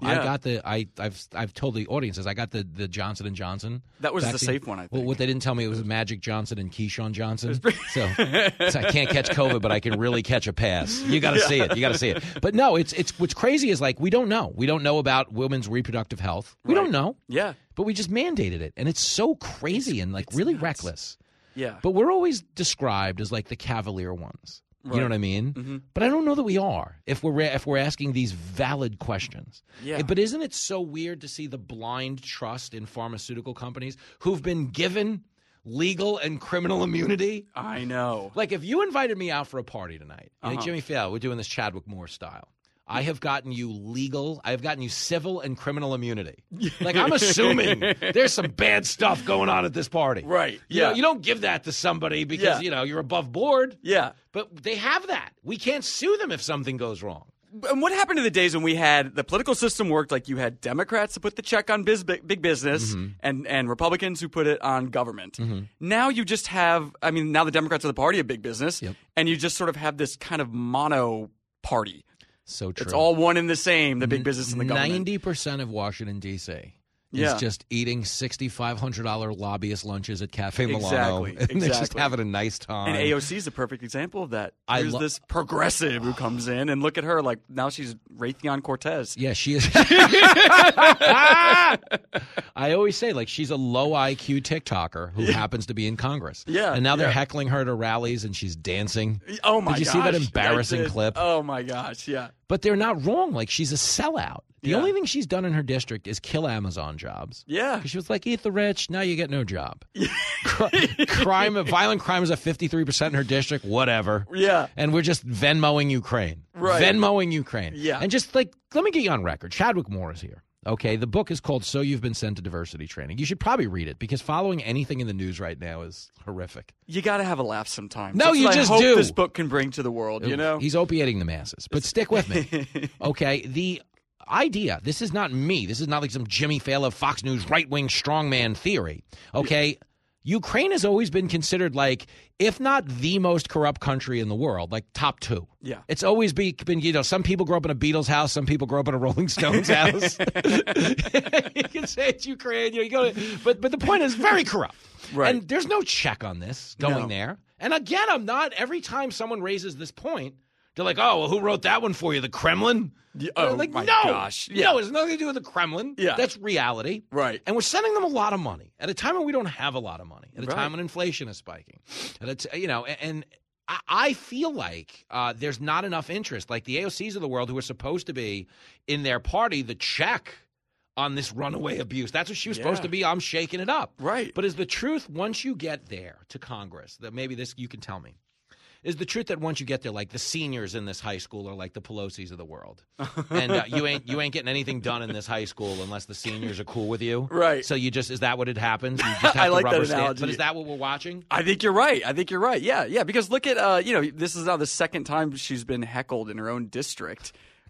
I've told the audiences, I got the Johnson & Johnson. That was vaccine. the safe one, I think. Well, what they didn't tell me, it was Magic Johnson and Keyshawn Johnson. So I can't catch COVID, but I can really catch a pass. You got to see it. You got to see it. But no, it's what's crazy is, like, we don't know. We don't know about women's reproductive health. We don't know. Yeah. But we just mandated it, and it's so crazy and, like, really nuts. Reckless. Yeah. But we're always described as, like, the cavalier ones. Right. You know what I mean? Mm-hmm. But I don't know that we are if we're asking these valid questions. Yeah. But isn't it so weird to see the blind trust in pharmaceutical companies who've been given legal and criminal immunity? I know. Like, if you invited me out for a party tonight, like, Jimmy Fallon, we're doing this Chadwick Moore style. I have gotten you civil and criminal immunity. Like, I'm assuming there's some bad stuff going on at this party. Right. You know, you don't give that to somebody because, you're above board. Yeah. But they have that. We can't sue them if something goes wrong. And what happened to the days when we had the political system worked like you had Democrats who put the check on big business and Republicans who put it on government? Now you just have, now the Democrats are the party of big business, and you just sort of have this kind of mono party. So true. It's all one and the same, the big business and the government. 90% of Washington, D.C. is just eating $6,500 lobbyist lunches at Cafe Milano. Exactly. They're just having a nice time. And AOC is a perfect example of that. There's this progressive who comes in, and look at her. Like, now she's Raytheon Cortez. Yeah, she is. I always say, like, she's a low IQ TikToker who happens to be in Congress. Yeah. And now they're heckling her to rallies, and she's dancing. Oh, my gosh. Did you see that embarrassing clip? Oh, my gosh, yeah. But they're not wrong. Like, she's a sellout. The only thing she's done in her district is kill Amazon jobs. Yeah. She was like, eat the rich, now you get no job. Violent crime is at 53% in her district, whatever. Yeah. And we're just Venmoing Ukraine. Right. Venmoing Ukraine. Yeah. And just, like, let me get you on record. Chadwick Moore is here. Okay, the book is called So You've Been Sent to Diversity Training. You should probably read it because following anything in the news right now is horrific. You got to have a laugh sometimes. No, That's you what just I hope do. This book can bring to the world, you know? He's opiating the masses. But stick with me. Okay, the idea, this is not me. This is not like some Jimmy Fallon, Fox News, right-wing strongman theory. Okay? Yeah. Ukraine has always been considered, like, if not the most corrupt country in the world, like top 2. Yeah. It's always been, some people grow up in a Beatles house, some people grow up in a Rolling Stones house. You can say it's Ukraine, but the point is very corrupt. Right. And there's no check on this going there. And again, every time someone raises this point, they're like, oh, well, who wrote that one for you? The Kremlin? Oh, like, my no, gosh. Yeah. No, it has nothing to do with the Kremlin. Yeah. That's reality. Right. And we're sending them a lot of money at a time when we don't have a lot of money, at a time when inflation is spiking. And I feel like there's not enough interest. Like the AOCs of the world who are supposed to be in their party, the check on this runaway abuse. That's what she was supposed to be. I'm shaking it up. Right. But is the truth, once you get there to Congress, that maybe this you can tell me, is the truth that once you get there, like the seniors in this high school are like the Pelosi's of the world, and you ain't getting anything done in this high school unless the seniors are cool with you, right? So is that what it happens? You just have I like to rubber that analogy. But is that what we're watching? I think you're right. Yeah. Because look at this is now the second time she's been heckled in her own district.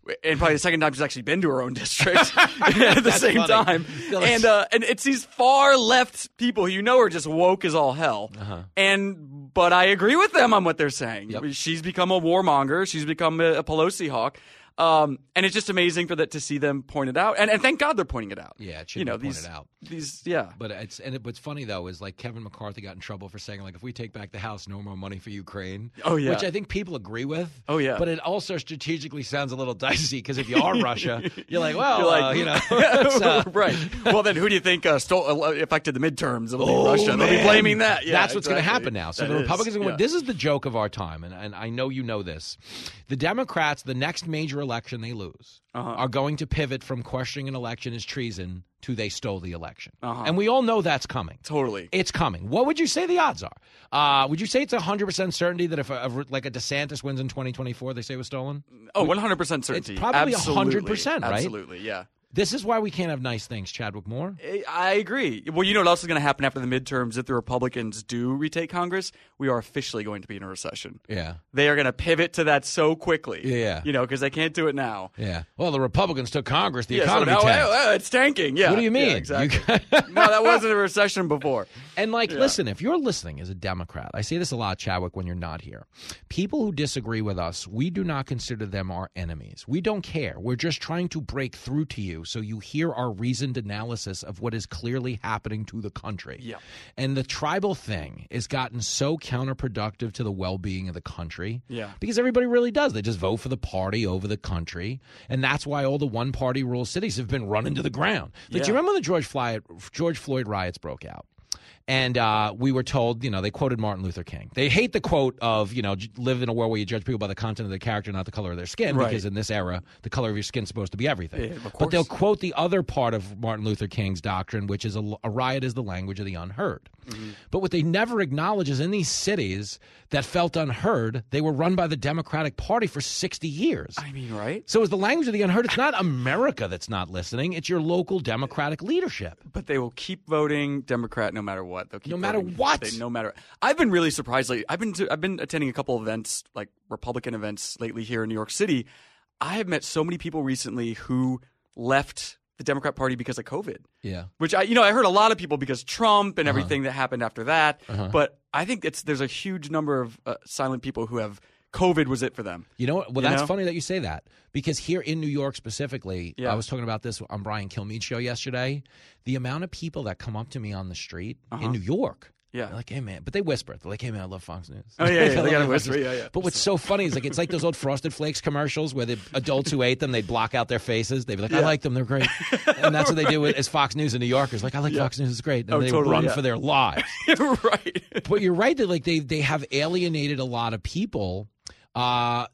and probably the second time she's actually been to her own district at the same time. And it's these far left people who are just woke as all hell. But I agree with them on what they're saying. Yep. She's become a warmonger. She's become a Pelosi hawk. And it's just amazing to see them point it out, and thank God they're pointing it out. Yeah, it should be pointed out. But what's funny though is like Kevin McCarthy got in trouble for saying like if we take back the House, no more money for Ukraine. Oh yeah, which I think people agree with. Oh yeah, but it also strategically sounds a little dicey because if you are Russia, you're like, well, right. Well, then who do you think affected the midterms? It'll be Russia. They'll be blaming that. Yeah, that's what's going to happen now. So the Republicans are going. This is the joke of our time, and I know you know this. The Democrats, the next major election they lose, are going to pivot from questioning an election as treason to they stole the election. And we all know that's coming. Totally. It's coming. What would you say the odds are? Would you say it's 100% certainty that if a DeSantis wins in 2024, they say it was stolen? Oh, 100% certainty. It's probably 100%, right? Absolutely, yeah. This is why we can't have nice things, Chadwick Moore. I agree. Well, you know what else is going to happen after the midterms? If the Republicans do retake Congress, we are officially going to be in a recession. Yeah. They are going to pivot to that so quickly. Yeah. Because they can't do it now. Yeah. Well, the Republicans took Congress. The economy tanked. It's tanking. Yeah. What do you mean? Yeah, exactly. No, that wasn't a recession before. And listen, if you're listening as a Democrat, I say this a lot, Chadwick, when you're not here. People who disagree with us, we do not consider them our enemies. We don't care. We're just trying to break through to you so you hear our reasoned analysis of what is clearly happening to the country. Yeah. And the tribal thing has gotten so counterproductive to the well-being of the country. Yeah. Because everybody really does. They just vote for the party over the country. And that's why all the one-party rule cities have been run into the ground. Do you remember when the George Floyd riots broke out? And we were told, they quoted Martin Luther King. They hate the quote of, live in a world where you judge people by the content of their character, not the color of their skin, because in this era, the color of your skin is supposed to be everything. Yeah, but they'll quote the other part of Martin Luther King's doctrine, which is a riot is the language of the unheard. Mm-hmm. But what they never acknowledge is in these cities that felt unheard, they were run by the Democratic Party for 60 years. I mean, right? So as the language of the unheard, it's not America that's not listening. It's your local Democratic leadership. But they will keep voting Democrat no matter what. They'll keep no matter what. I've been really surprised lately. I've been attending a couple of events, like Republican events lately here in New York City. I have met so many people recently who left the Democrat Party because of COVID. Yeah. Which I heard a lot of people because Trump and everything that happened after that. But I think there's a huge number of silent people who have COVID was it for them. You know what? Well, that's funny that you say that because here in New York specifically, I was talking about this on Brian Kilmeade's show yesterday. The amount of people that come up to me on the street in New York. Yeah. They're like, hey, man. But they whisper. They're like, hey, man, I love Fox News. Oh, yeah. They got to whisper. Yeah. But what's so funny is it's like those old Frosted Flakes commercials where the adults who ate them, they'd block out their faces. They'd be like, I like them. They're great. And that's what they do as Fox News in New Yorkers. Like, I like Fox News. It's great. And they run for their lives. Right. But you're right that they have alienated a lot of people. I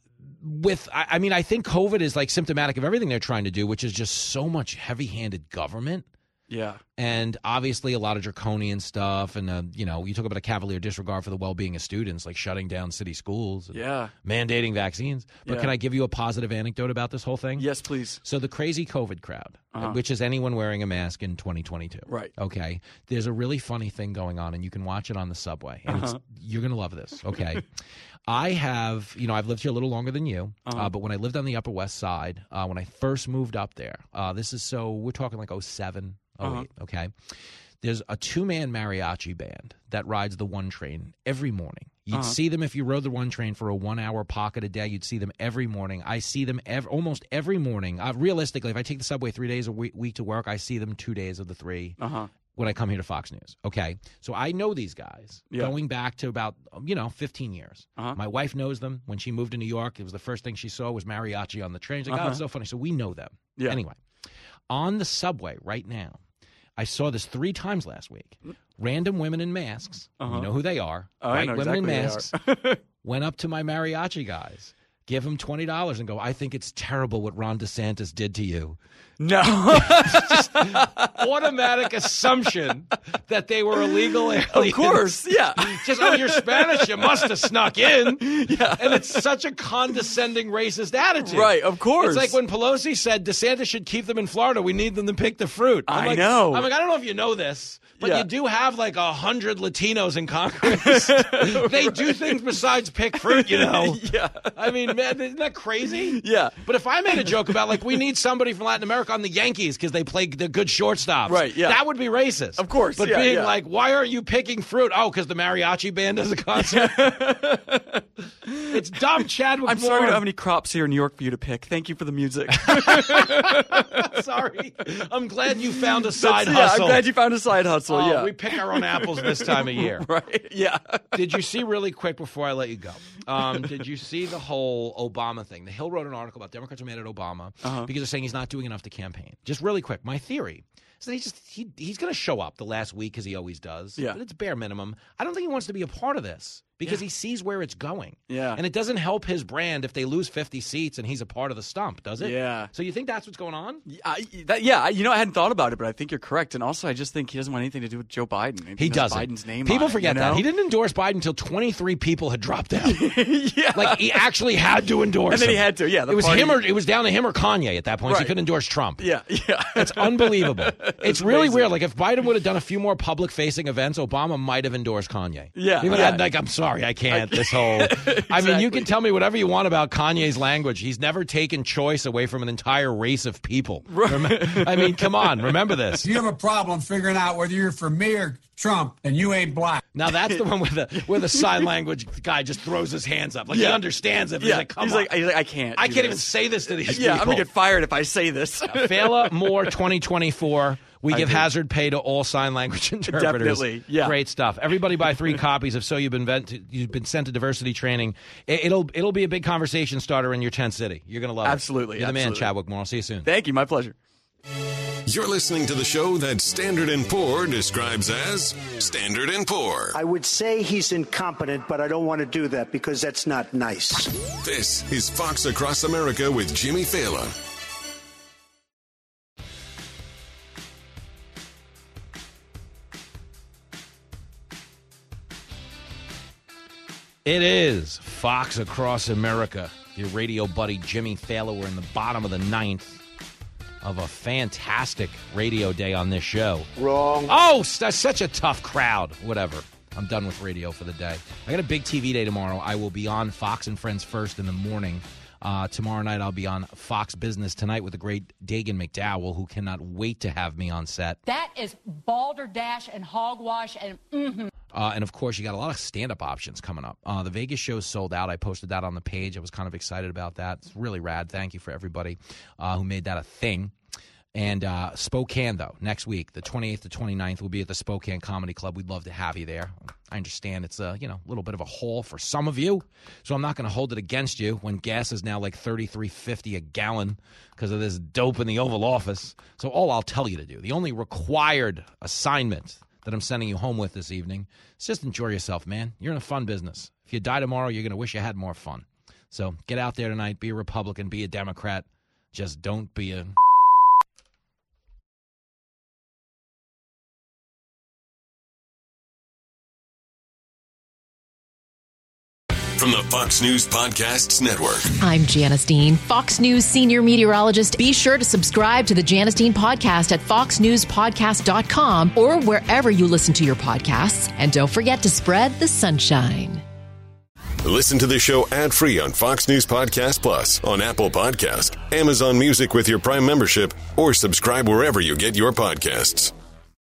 think COVID is like symptomatic of everything they're trying to do, which is just so much heavy-handed government. Yeah. And obviously a lot of draconian stuff. And, you talk about a cavalier disregard for the well-being of students, like shutting down city schools. And mandating vaccines. But can I give you a positive anecdote about this whole thing? Yes, please. So the crazy COVID crowd, which is anyone wearing a mask in 2022. Right. Okay. There's a really funny thing going on, and you can watch it on the subway. And you're going to love this. Okay. I have, I've lived here a little longer than you, but when I lived on the Upper West Side, when I first moved up there, we're talking like 07, 08, okay? There's a two-man mariachi band that rides the one train every morning. You'd see them if you rode the one train for a 1 hour pocket a day. You'd see them every morning. I see them almost every morning. Realistically, if I take the subway 3 days a week to work, I see them 2 days of the three. When I come here to Fox News. Okay. So I know these guys going back to about, 15 years. My wife knows them. When she moved to New York, it was the first thing she saw was mariachi on the train. She's like, oh, it's so funny. So we know them. Yeah. Anyway, on the subway right now, I saw this 3 times last week. Random women in masks. You know who they are. White women in masks. Went up to my mariachi guys. Give them $20 and go, I think it's terrible what Ron DeSantis did to you. No. automatic assumption that they were illegal aliens. Of course, yeah. Just, you're Spanish, you must have snuck in. Yeah. And it's such a condescending racist attitude. Right, of course. It's like when Pelosi said DeSantis should keep them in Florida. We need them to pick the fruit. I know. I'm like, I don't know if you know this, but you do have like 100 Latinos in Congress. They do things besides pick fruit, Yeah. I mean, man, isn't that crazy? Yeah. But if I made a joke about, like, we need somebody from Latin America on the Yankees because they play the good shortstops. Right, yeah. That would be racist. Of course, But being like, why aren't you picking fruit? Oh, because the mariachi band does a concert. It's dumb, Chadwick I'm sorry we don't have any crops here in New York for you to pick. Thank you for the music. Sorry. I'm glad you found a side hustle. I'm glad you found a side hustle, yeah. We pick our own apples this time of year. Right, yeah. Did you see, really quick before I let you go, did you see the whole Obama thing? The Hill wrote an article about Democrats are mad at Obama because they're saying he's not doing enough to campaign. Just really quick, my theory is that he's going to show up the last week because he always does. Yeah. But it's bare minimum. I don't think he wants to be a part of this because he sees where it's going. Yeah. And it doesn't help his brand if they lose 50 seats and he's a part of the stump, does it? Yeah. So you think that's what's going on? I hadn't thought about it, but I think you're correct. And also, I just think he doesn't want anything to do with Joe Biden. He doesn't. Biden's name People forget that. He didn't endorse Biden until 23 people had dropped out. Yeah. Like, he actually had to endorse And then him. he had to, yeah. It was him or it was down to him or Kanye at that point. So he couldn't endorse Trump. Yeah, yeah. That's unbelievable. It's really amazing. weird. Like, if Biden would have done a few more public-facing events, Obama might have endorsed Kanye. Yeah. He would have had, like, I'm sorry, I can't. This whole... I mean, you can tell me whatever you want about Kanye's language. He's never taken choice away from an entire race of people. I mean, come on. Remember this. You have a problem figuring out whether you're for me or Trump, and you ain't black. Now, that's the one where the sign language guy just throws his hands up. Like, he understands it. He's like, come on. He's like, I can't. I can't even say this to these people. Yeah, I'm going to get fired if I say this. Fela Moore 2024. We give hazard pay to all sign language interpreters. Definitely, yeah. Great stuff. Everybody buy 3 copies of So You've Been Sent to Diversity Training. It'll be a big conversation starter in your tent city. You're going to love it. Absolutely. You're the man, Chadwick Moore. I'll see you soon. Thank you. My pleasure. You're listening to the show that Standard & Poor describes as Standard & Poor. I would say he's incompetent, but I don't want to do that because that's not nice. This is Fox Across America with Jimmy Fallon. It is Fox Across America. Your radio buddy Jimmy Fallon. We're in the bottom of the 9th of a fantastic radio day on this show. Wrong. Oh, that's such a tough crowd. Whatever. I'm done with radio for the day. I got a big TV day tomorrow. I will be on Fox and Friends First in the morning. Tomorrow night I'll be on Fox Business Tonight with the great Dagan McDowell, who cannot wait to have me on set. That is balderdash and hogwash and And, of course, you got a lot of stand-up options coming up. The Vegas show's sold out. I posted that on the page. I was kind of excited about that. It's really rad. Thank you for everybody who made that a thing. And Spokane, though, next week, the 28th to 29th, we'll be at the Spokane Comedy Club. We'd love to have you there. I understand it's a little bit of a haul for some of you, so I'm not going to hold it against you when gas is now like $33.50 a gallon because of this dope in the Oval Office. So all I'll tell you to do, the only required assignment that I'm sending you home with this evening is just enjoy yourself, man. You're in a fun business. If you die tomorrow, you're going to wish you had more fun. So get out there tonight, be a Republican, be a Democrat. Just don't be a... From the Fox News Podcasts Network. I'm Janice Dean, Fox News senior meteorologist. Be sure to subscribe to the Janice Dean podcast at foxnewspodcast.com or wherever you listen to your podcasts. And don't forget to spread the sunshine. Listen to the show ad-free on Fox News Podcast Plus, on Apple Podcast, Amazon Music with your Prime membership, or subscribe wherever you get your podcasts.